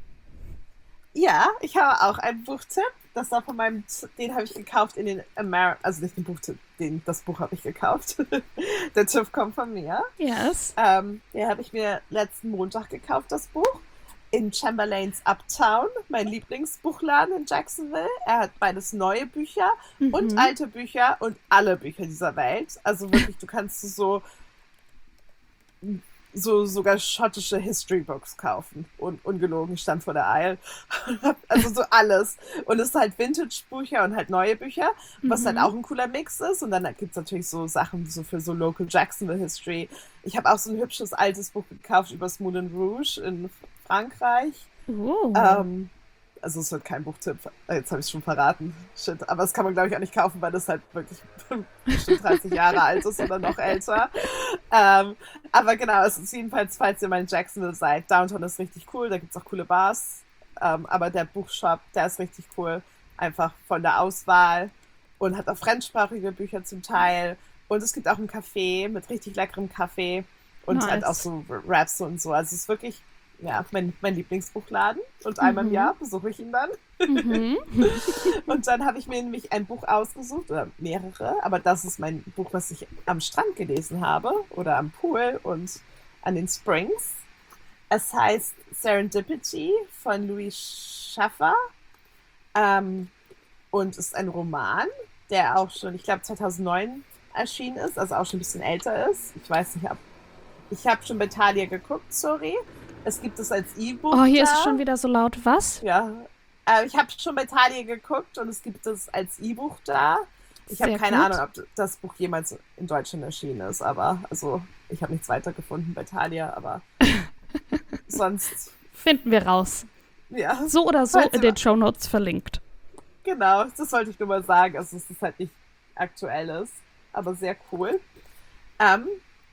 Ja, ich habe auch einen Buchtipp. Das war von meinem, Z- den habe ich gekauft in den Amer, also nicht den Buchtipp, den, das Buch habe ich gekauft. Der Tipp kommt von mir. Yes. Ähm, den habe ich mir letzten Montag gekauft, das Buch. In Chamberlain's Uptown, mein Lieblingsbuchladen in Jacksonville. Er hat beides neue Bücher und Mhm. alte Bücher und alle Bücher dieser Welt. Also wirklich, du kannst so so sogar schottische History Books kaufen. Und ungelogen, ich stand vor der Eil. Also so alles. Und es ist halt Vintage-Bücher und halt neue Bücher, was halt Mhm. auch ein cooler Mix ist. Und dann gibt es natürlich so Sachen so für so Local Jacksonville History. Ich habe auch so ein hübsches altes Buch gekauft über das Moulin Rouge in Frankreich. Oh. Ähm, also es wird kein Buchtipp. Äh, Jetzt habe ich es schon verraten. Shit. Aber das kann man, glaube ich, auch nicht kaufen, weil das halt wirklich bestimmt dreißig Jahre alt ist oder noch älter. Ähm, aber genau, es ist jedenfalls, falls ihr mal in Jacksonville seid, Downtown ist richtig cool, da gibt es auch coole Bars. Ähm, aber der Buchshop, der ist richtig cool. Einfach von der Auswahl und hat auch fremdsprachige Bücher zum Teil. Und es gibt auch ein Café mit richtig leckerem Kaffee und Nice. halt auch so Wraps und so. Also es ist wirklich, ja, mein, mein Lieblingsbuchladen. Und einmal im Mhm. Jahr besuche ich ihn dann. Mhm. Und dann habe ich mir nämlich ein Buch ausgesucht, oder mehrere, aber das ist mein Buch, was ich am Strand gelesen habe oder am Pool und an den Springs. Es heißt Serendipity von Louis Schaffer ähm, und ist ein Roman, der auch schon, ich glaube, zweitausendneun erschienen ist, also auch schon ein bisschen älter ist. Ich weiß nicht, ob ich habe schon bei Thalia geguckt, sorry. Es gibt es als E-Book. Oh, hier ist da. es schon wieder so laut. Was? Ja, äh, ich habe schon bei Thalia geguckt und es gibt es als E-Buch da. Ich habe Sehr keine gut. Ahnung, ob das Buch jemals in Deutschland erschienen ist, aber also ich habe nichts weiter gefunden bei Thalia, aber sonst, Finden wir raus. ja, So oder so Falls in ihr- den Shownotes verlinkt. genau, das wollte ich nur mal sagen, also dass es halt nicht aktuell ist, aber sehr cool. Ähm,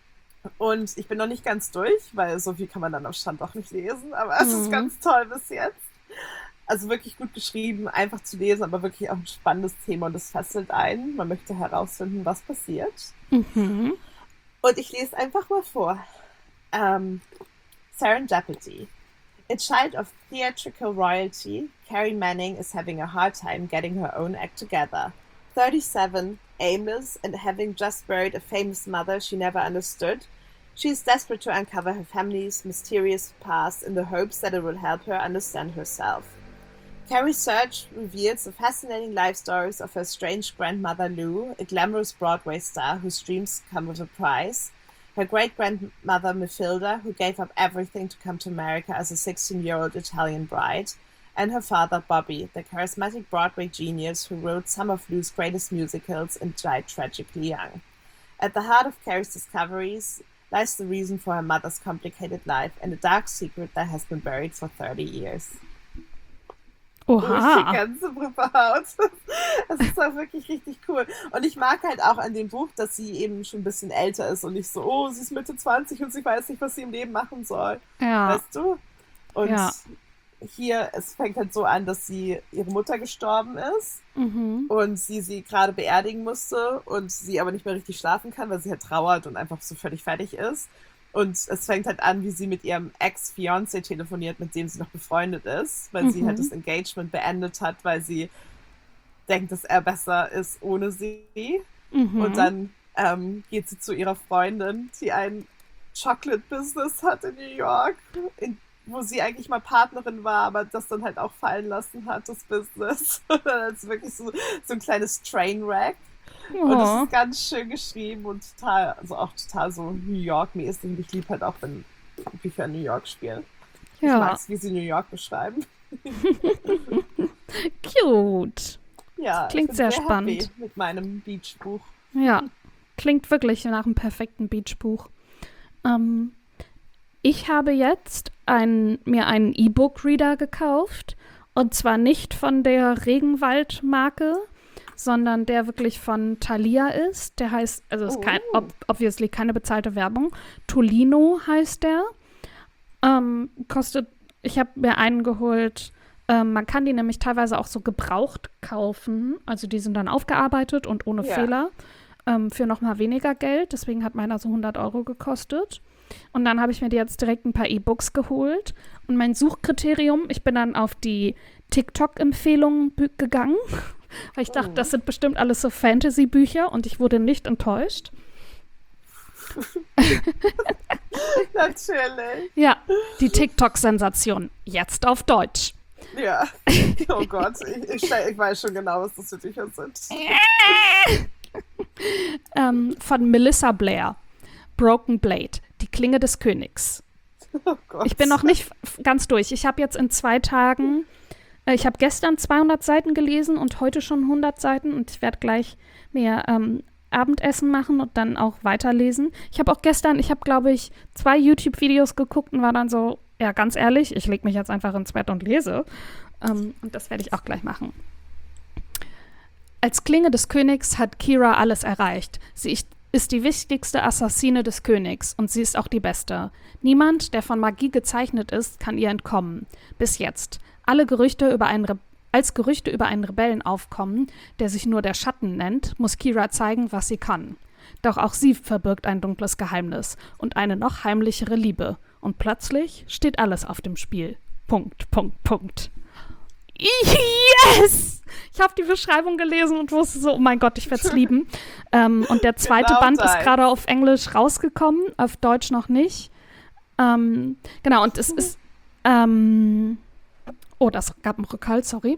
Und ich bin noch nicht ganz durch, weil so viel kann man dann am Stand auch nicht lesen, aber es ist Mhm. ganz toll bis jetzt. Also wirklich gut geschrieben, einfach zu lesen, aber wirklich auch ein spannendes Thema und es fesselt ein. Man möchte herausfinden, was passiert. Mhm. Und ich lese einfach mal vor. Um, Serendipity. A child of theatrical royalty, Carrie Manning is having a hard time getting her own act together. thirty-seven, aimless, and having just buried a famous mother she never understood, she is desperate to uncover her family's mysterious past in the hopes that it will help her understand herself. Carrie's search reveals the fascinating life stories of her strange grandmother Lou, a glamorous Broadway star whose dreams come with a price, her great-grandmother Matilda, who gave up everything to come to America as a sixteen-year-old Italian bride, and her father Bobby, the charismatic Broadway genius who wrote some of Lou's greatest musicals and died tragically young. At the heart of Carrie's discoveries lies the reason for her mother's complicated life and a dark secret that has been buried for thirty years. Durch die Oha. ganze Haut. Das ist auch wirklich richtig cool. Und ich mag halt auch an dem Buch, dass sie eben schon ein bisschen älter ist und nicht so, oh, sie ist Mitte zwanzig und sie weiß nicht, was sie im Leben machen soll. Ja. Weißt du? Und Ja. hier, es fängt halt so an, dass sie, ihre Mutter gestorben ist Mhm. und sie sie gerade beerdigen musste und sie aber nicht mehr richtig schlafen kann, weil sie halt trauert und einfach so völlig fertig ist. Und es fängt halt an, wie sie mit ihrem Ex-Fiancé telefoniert, mit dem sie noch befreundet ist, weil sie halt das Mhm. Engagement beendet hat, weil sie denkt, dass er besser ist ohne sie. Und Mhm. dann ähm, geht sie zu ihrer Freundin, die ein Chocolate-Business hat in New York, in, wo sie eigentlich mal Partnerin war, aber das dann halt auch fallen lassen hat, das Business. Und dann ist wirklich so, so ein kleines Trainwreck. Und es Oh. ist ganz schön geschrieben und total, also auch total so New York-mäßig. Und ich liebe halt auch, wenn Bücher in New York spielen. Ich mag Ja. es, wie sie New York beschreiben. Cute. Ja, Klingt ich bin sehr sehr spannend. happy mit meinem Beach-Buch. Ja. Klingt wirklich nach einem perfekten Beachbuch. Ähm, ich habe jetzt ein, mir einen E-Book-Reader gekauft. Und zwar nicht von der Regenwald-Marke, sondern der wirklich von Thalia ist. Der heißt, also ist kein, Oh. ob, obviously keine bezahlte Werbung. Tolino heißt der. Ähm, kostet, ich habe mir einen geholt. Ähm, man kann die nämlich teilweise auch so gebraucht kaufen. Also die sind dann aufgearbeitet und ohne Ja. Fehler. Ähm, für nochmal weniger Geld. Deswegen hat meiner so hundert Euro gekostet. Und dann habe ich mir jetzt direkt ein paar E-Books geholt. Und mein Suchkriterium, ich bin dann auf die TikTok-Empfehlungen bü- gegangen. Weil ich dachte, Oh. das sind bestimmt alles so Fantasy-Bücher. Und ich wurde nicht enttäuscht. Natürlich. Ja, die TikTok-Sensation. Jetzt auf Deutsch. Ja. Oh Gott, ich, ich, ich weiß schon genau, was das für Bücher sind. ähm, von Melissa Blair. Broken Blade. Die Klinge des Königs. Oh Gott. Ich bin noch nicht f- ganz durch. Ich habe jetzt in zwei Tagen, äh, ich habe gestern zweihundert Seiten gelesen und heute schon hundert Seiten und ich werde gleich mir ähm, Abendessen machen und dann auch weiterlesen. Ich habe auch gestern, ich habe glaube ich zwei YouTube-Videos geguckt und war dann so, ja ganz ehrlich, ich lege mich jetzt einfach ins Bett und lese. Ähm, und das werde ich auch gleich machen. Als Klinge des Königs hat Kira alles erreicht. Sie ist ist die wichtigste Assassine des Königs und sie ist auch die beste. Niemand, der von Magie gezeichnet ist, kann ihr entkommen. Bis jetzt. Alle Gerüchte über einen Re- Als Gerüchte über einen Rebellen aufkommen, der sich nur der Schatten nennt, muss Kira zeigen, was sie kann. Doch auch sie verbirgt ein dunkles Geheimnis und eine noch heimlichere Liebe. Und plötzlich steht alles auf dem Spiel. Punkt, Punkt, Punkt. Yes! Ich habe die Beschreibung gelesen und wusste so, oh mein Gott, ich werde es lieben. Ähm, und der zweite Genau Band ist deins. gerade auf Englisch rausgekommen, auf Deutsch noch nicht. Ähm, genau, und es ist ähm, oh, das gab einen Rückhalt, sorry.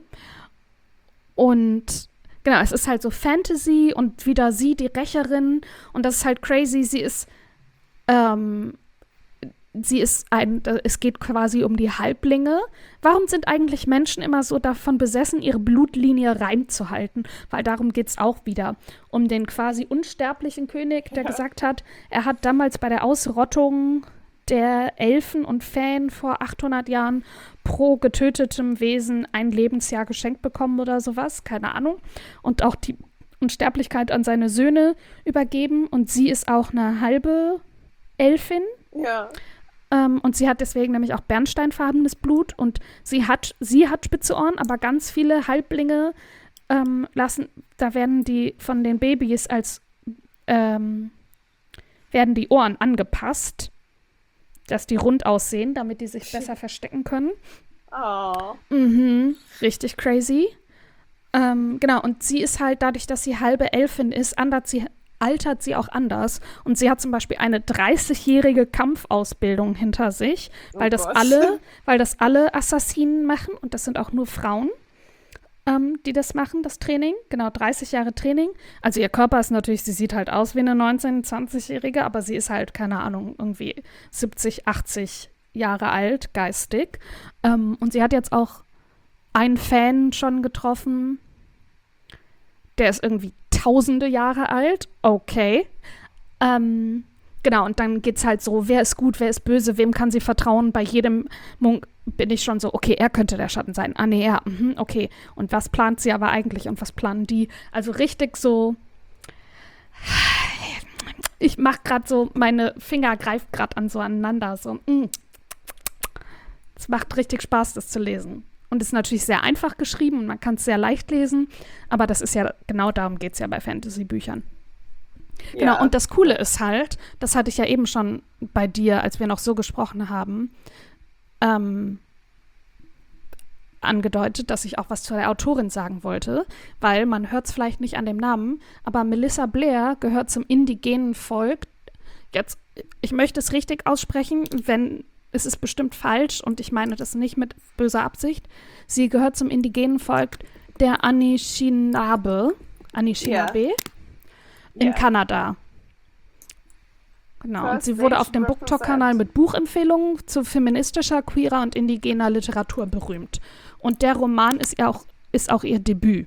Und genau, es ist halt so Fantasy und wieder sie, die Rächerin. Und das ist halt crazy. Sie ist, ähm, sie ist ein, es geht quasi um die Halblinge. Warum sind eigentlich Menschen immer so davon besessen, ihre Blutlinie reinzuhalten? Weil darum geht es auch wieder. Um den quasi unsterblichen König, der Ja. gesagt hat, er hat damals bei der Ausrottung der Elfen und Feen vor achthundert Jahren pro getötetem Wesen ein Lebensjahr geschenkt bekommen oder sowas, keine Ahnung. Und auch die Unsterblichkeit an seine Söhne übergeben. Und sie ist auch eine halbe Elfin. Ja. Ähm, und sie hat deswegen nämlich auch bernsteinfarbenes Blut. Und sie hat, sie hat spitze Ohren, aber ganz viele Halblinge ähm, lassen, da werden die von den Babys als, ähm, werden die Ohren angepasst, dass die rund aussehen, damit die sich besser verstecken können. Oh. Mhm, richtig crazy. Ähm, genau, und sie ist halt, dadurch, dass sie halbe Elfin ist, andert sie, altert sie auch anders. Und sie hat zum Beispiel eine dreißigjährige Kampfausbildung hinter sich, weil Oh das Gott. alle, weil das alle Assassinen machen und das sind auch nur Frauen, ähm, die das machen, das Training. Genau, dreißig Jahre Training. Also ihr Körper ist natürlich, sie sieht halt aus wie eine neunzehn-, zwanzigjährige, aber sie ist halt, keine Ahnung, irgendwie siebzig, achtzig Jahre alt, geistig. Ähm, und sie hat jetzt auch einen Fan schon getroffen, der ist irgendwie tausende Jahre alt. Okay. Ähm, genau, und dann geht's halt so, wer ist gut, wer ist böse, wem kann sie vertrauen? Bei jedem Munk bin ich schon so, okay, er könnte der Schatten sein. Ah, nee, ja, mhm, okay. Und was plant sie aber eigentlich und was planen die? Also richtig so, ich mach gerade so, meine Finger greifen gerade an so aneinander, so, mm. Es macht richtig Spaß, das zu lesen. Und ist natürlich sehr einfach geschrieben und man kann es sehr leicht lesen, aber das ist ja, genau darum geht es ja bei Fantasy-Büchern. Ja. Genau, und das Coole ist halt, das hatte ich ja eben schon bei dir, als wir noch so gesprochen haben, ähm, angedeutet, dass ich auch was zu der Autorin sagen wollte, weil man hört es vielleicht nicht an dem Namen, aber Melissa Blair gehört zum indigenen Volk. Jetzt, ich möchte es richtig aussprechen, wenn es ist bestimmt falsch und ich meine das nicht mit böser Absicht. Sie gehört zum indigenen Volk der Anishinaabe, Anishinaabe Ja. in Ja. Kanada. Genau, und First sie wurde auf dem Nation BookTok-Kanal represent. mit Buchempfehlungen zu feministischer, queerer und indigener Literatur berühmt. Und der Roman ist, ihr auch, ist auch ihr Debüt.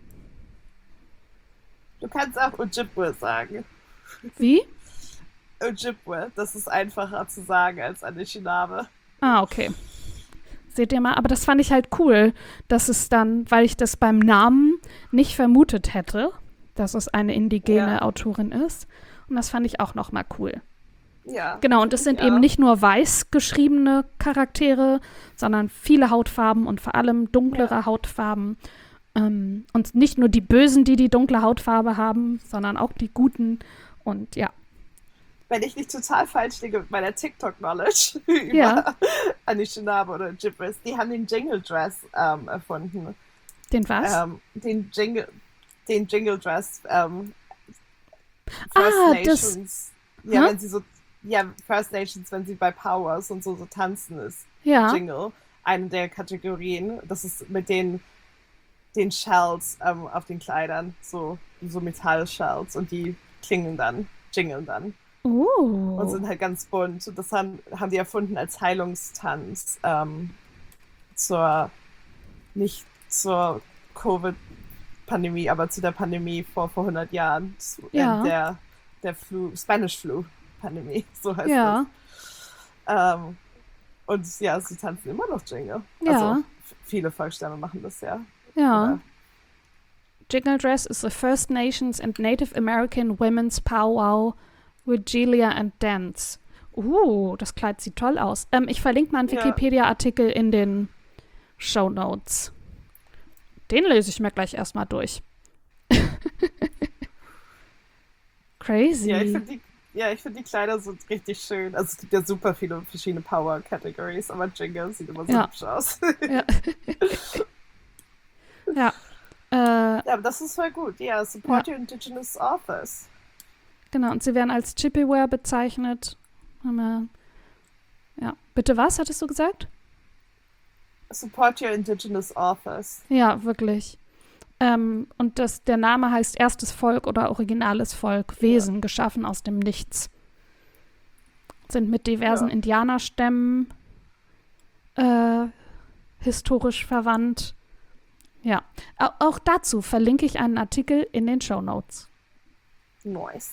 Du kannst auch Ojibwe sagen. Wie? Ojibwe, das ist einfacher zu sagen als Anishinaabe. Ah, okay. Seht ihr mal, aber das fand ich halt cool, dass es dann, weil ich das beim Namen nicht vermutet hätte, dass es eine indigene Ja. Autorin ist. Und das fand ich auch nochmal cool. Ja. Genau, und es sind Ja. eben nicht nur weiß geschriebene Charaktere, sondern viele Hautfarben und vor allem dunklere Ja. Hautfarben. Ähm, und nicht nur die Bösen, die die dunkle Hautfarbe haben, sondern auch die Guten. Und ja, Wenn ich nicht total falsch liege mit meiner TikTok-Knowledge über Ja. Anishinaabe oder Ojibwe, die haben den Jingle Dress ähm, erfunden. den was? Ähm, den Jingle, den Jingle Dress ähm, First Ah, das- Nations. Ja, Hä? wenn sie so, ja, First Nations, wenn sie bei Powers und so, so tanzen, ist ja, Jingle eine der Kategorien. Das ist mit den, den Shells ähm, auf den Kleidern, so, so Metall-Shells und die klingen dann, jingeln dann. Und uh, sind halt ganz bunt. Und das haben, haben die erfunden als Heilungstanz ähm, zur, nicht zur Covid-Pandemie, aber zu der Pandemie vor, vor hundert Jahren. Zu, Ja. äh, der, der Flu, Spanish Flu-Pandemie, so heißt ja, das. Ähm, und ja, sie tanzen immer noch Jingle. Ja. Also f- viele Volksstämme machen das ja. ja. Oder? Jingle Dress is the First Nations and Native American Women's Powwow Regalia and Dance. Uh, das Kleid sieht toll aus. Ähm, ich verlinke mal einen Ja. Wikipedia-Artikel in den Shownotes. Den lese ich mir gleich erstmal durch. Crazy. Ja, ich finde die, ja, ich find die Kleider so richtig schön. Also es gibt ja super viele verschiedene Power-Categories, aber Jingle sieht immer so Ja. hübsch aus. ja. ja. Äh, Ja, aber das ist voll gut. Ja, support your indigenous authors. genau, und sie werden als Chippyware bezeichnet. Haben wir- Ja. Bitte was, hattest du gesagt? Support your indigenous authors. Ja, wirklich. Ähm, und das, der Name heißt erstes Volk oder originales Volk, Wesen, geschaffen aus dem Nichts. Sind mit diversen Ja. Indianerstämmen äh, historisch verwandt. Ja, Au- auch dazu verlinke ich einen Artikel in den Shownotes. Nice.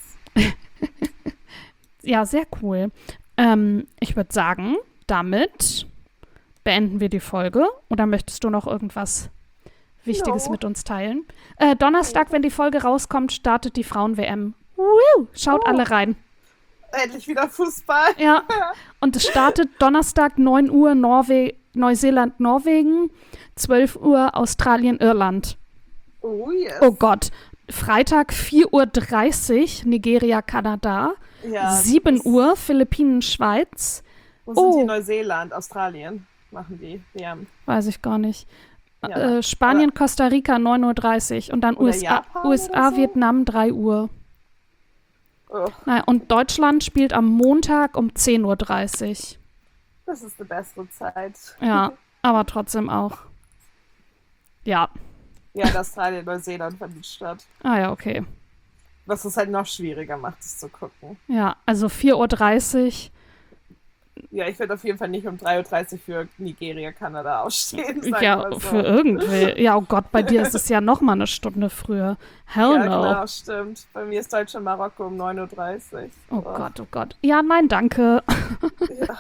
Ja, sehr cool. Ähm, ich würde sagen, damit beenden wir die Folge. Oder möchtest du noch irgendwas Wichtiges No. mit uns teilen? Äh, Donnerstag, wenn die Folge rauskommt, startet die Frauen-W M. Woo! Schaut Oh. alle rein. Endlich wieder Fußball. Ja. Und es startet Donnerstag neun Uhr Norwe- Neuseeland, Norwegen, zwölf Uhr Australien, Irland. Oh, yes. Oh Gott. Freitag vier Uhr dreißig Nigeria, Kanada. Ja, sieben das- Uhr Philippinen, Schweiz. Wo sind Oh. die? Neuseeland, Australien machen die W M. Weiß ich gar nicht. Ja, äh, Spanien, Costa Rica neun Uhr dreißig und dann Oder U S A, Japan U S A oder so? Vietnam drei Uhr. Oh, Naja, und Deutschland spielt am Montag um zehn Uhr dreißig. das ist eine bessere Zeit. Ja, aber trotzdem auch. Ja. Ja, in Australien, Neuseeland findet statt. Ah ja, okay. Was es halt noch schwieriger macht, es zu gucken. Ja, also vier Uhr dreißig. Ja, ich werde auf jeden Fall nicht um drei Uhr dreißig für Nigeria, Kanada ausstehen. Sagen wir Ja, mal so. für irgendwie. Ja, oh Gott, bei dir ist es ja noch mal eine Stunde früher. Hell Ja, no. genau, stimmt. Bei mir ist Deutschland Marokko um neun Uhr dreißig. Oh Gott, oh Gott. Ja, nein, danke. Ja.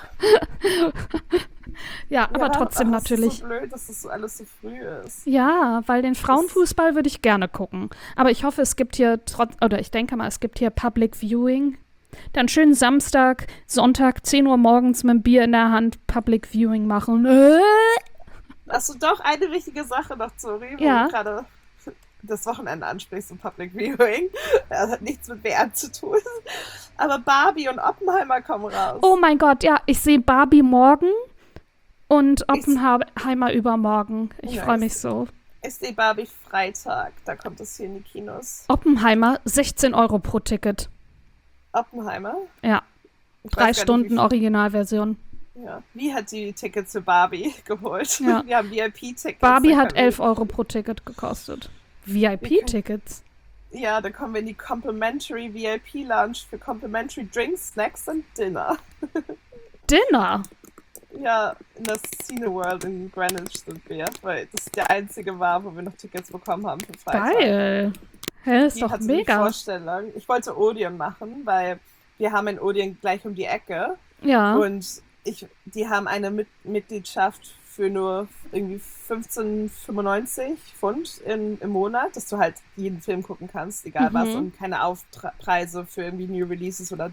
Ja, aber Ja, trotzdem aber natürlich. Es ist so blöd, dass das so alles so früh ist. Ja, weil den Frauenfußball würde ich gerne gucken. Aber ich hoffe, es gibt hier trotz, oder ich denke mal, es gibt hier Public Viewing. Dann schön Samstag, Sonntag, zehn Uhr morgens mit dem Bier in der Hand Public Viewing machen. Äh? Hast du doch eine wichtige Sache noch, Zori, wo Ja. du gerade das Wochenende ansprichst im Public Viewing. Das hat nichts mit W M zu tun. Aber Barbie und Oppenheimer kommen raus. Oh mein Gott, ja, ich sehe Barbie morgen und Oppenheimer übermorgen. Ich Nice. freue mich so. Ich sehe Barbie Freitag. Da kommt es hier in die Kinos. Oppenheimer, sechzehn Euro pro Ticket. Oppenheimer? Ja, Ich weiß drei gar nicht, Stunden wie, Originalversion. ja. Wie hat die Tickets für Barbie geholt? Ja. Wir haben V I P-Tickets. Barbie da hat können wir- elf Euro pro Ticket gekostet. V I P-Tickets. Ja, da kommen wir in die Complimentary V I P-Lounge für Complimentary Drinks, Snacks und Dinner. Dinner. Ja, in der Cineworld in Greenwich sind wir, weil das der einzige war, wo wir noch Tickets bekommen haben für Freitag. Geil. Hä, ist Die doch hatte die mega. Vorstellung. Ich wollte Odeon machen, weil wir haben in Odeon gleich um die Ecke Ja. und ich, die haben eine Mit Mitgliedschaft für nur irgendwie fünfzehn fünfundneunzig Pfund in, im Monat, dass du halt jeden Film gucken kannst, egal Mhm. was, und keine Aufpreise für irgendwie New Releases oder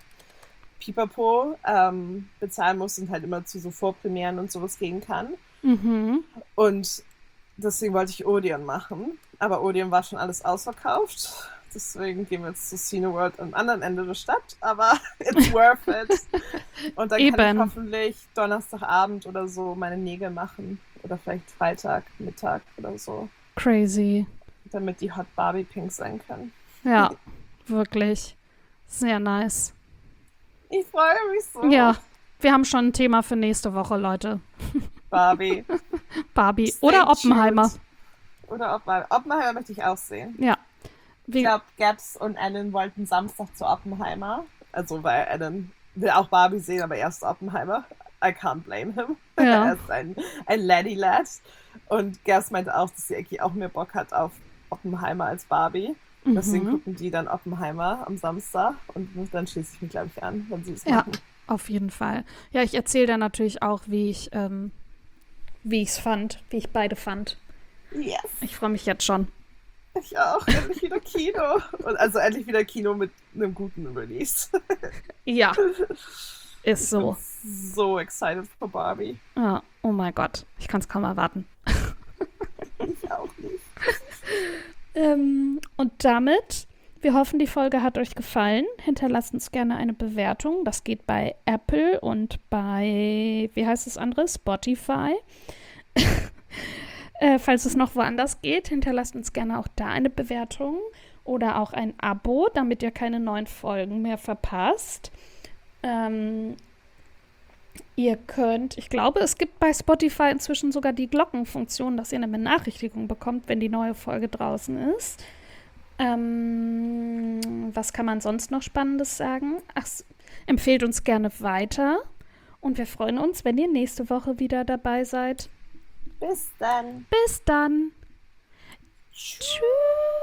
Pipapo ähm, bezahlen musst und halt immer zu so Vorpremieren und sowas gehen kann. Mhm. Und deswegen wollte ich Odeon machen, aber Odeon war schon alles ausverkauft. Deswegen gehen wir jetzt zu Cineworld am anderen Ende der Stadt, aber it's worth it. Und dann kann Eben. ich hoffentlich Donnerstagabend oder so meine Nägel machen. Oder vielleicht Freitag, Mittag oder so. Crazy. Damit die Hot Barbie pink sein können. Ja, wirklich. Sehr nice. Ich freue mich so. Ja, wir haben schon ein Thema für nächste Woche, Leute. Barbie. Barbie Stay oder Oppenheimer. tuned. Oder Oppenheimer. Oppenheimer möchte ich auch sehen. Ja. Ich Wie, glaube, Gabs und Alan wollten Samstag zu Oppenheimer. Also, weil Alan will auch Barbie sehen, aber erst Oppenheimer. I can't blame him. Ja. Er ist ein, ein Laddie-Lad. Und Gabs meinte auch, dass sie eigentlich auch mehr Bock hat auf Oppenheimer als Barbie. Deswegen Mhm. gucken die dann Oppenheimer am Samstag. Und dann schließe ich mich, glaube ich, an, wenn sie es Ja. machen. Auf jeden Fall. Ja, ich erzähle dann natürlich auch, wie ich ähm, wie ich es fand, wie ich beide fand. Yes, Ich freue mich jetzt schon. ich auch. Endlich wieder Kino. Und also endlich wieder Kino mit einem guten Release. Ja, ist so. So excited for Barbie. Ja, oh mein Gott, ich kann es kaum erwarten. Ich auch nicht. Ähm, und damit, wir hoffen, die Folge hat euch gefallen. Hinterlasst uns gerne eine Bewertung. Das geht bei Apple und bei, wie heißt das andere? Spotify. äh, falls es noch woanders geht, hinterlasst uns gerne auch da eine Bewertung oder auch ein Abo, damit ihr keine neuen Folgen mehr verpasst. Ähm, ihr könnt, ich glaube, es gibt bei Spotify inzwischen sogar die Glockenfunktion, dass ihr eine Benachrichtigung bekommt, wenn die neue Folge draußen ist. Ähm, was kann man sonst noch Spannendes sagen? Ach, s- empfehlt uns gerne weiter. Und wir freuen uns, wenn ihr nächste Woche wieder dabei seid. Bis dann. Bis dann. Tschüss.